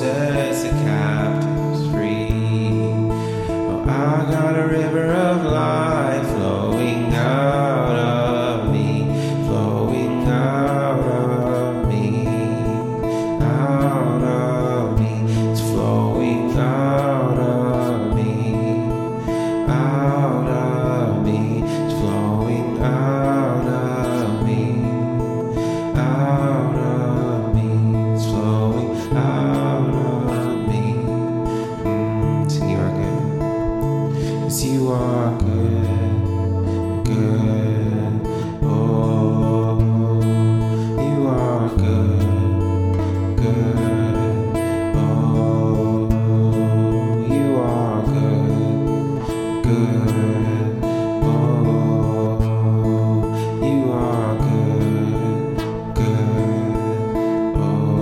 sets the captives free. Oh, I got a river of life flowing out of me, flowing out of me, out of me. It's flowing out of me, out of me. It's flowing out of me, out of me. It's flowing out of me. Mm, sing you are good. Yes, you are good, good. Oh, you are good, good. Oh, you are good, good. Oh, you are good, good.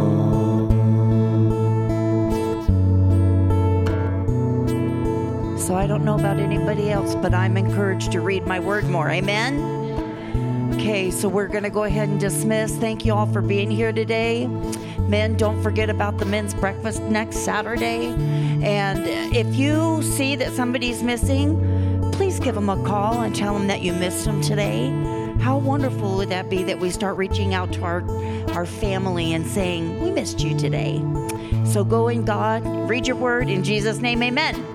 Oh. So I don't know about anybody else, but I'm encouraged to read my word more. Amen? Okay, so we're going to go ahead and dismiss. Thank you all for being here today. Men, don't forget about the men's breakfast next Saturday. And if you see that somebody's missing, please give them a call and tell them that you missed them today. How wonderful would that be that we start reaching out to our, our family and saying, we missed you today. So go in God, read your word. In Jesus' name, amen.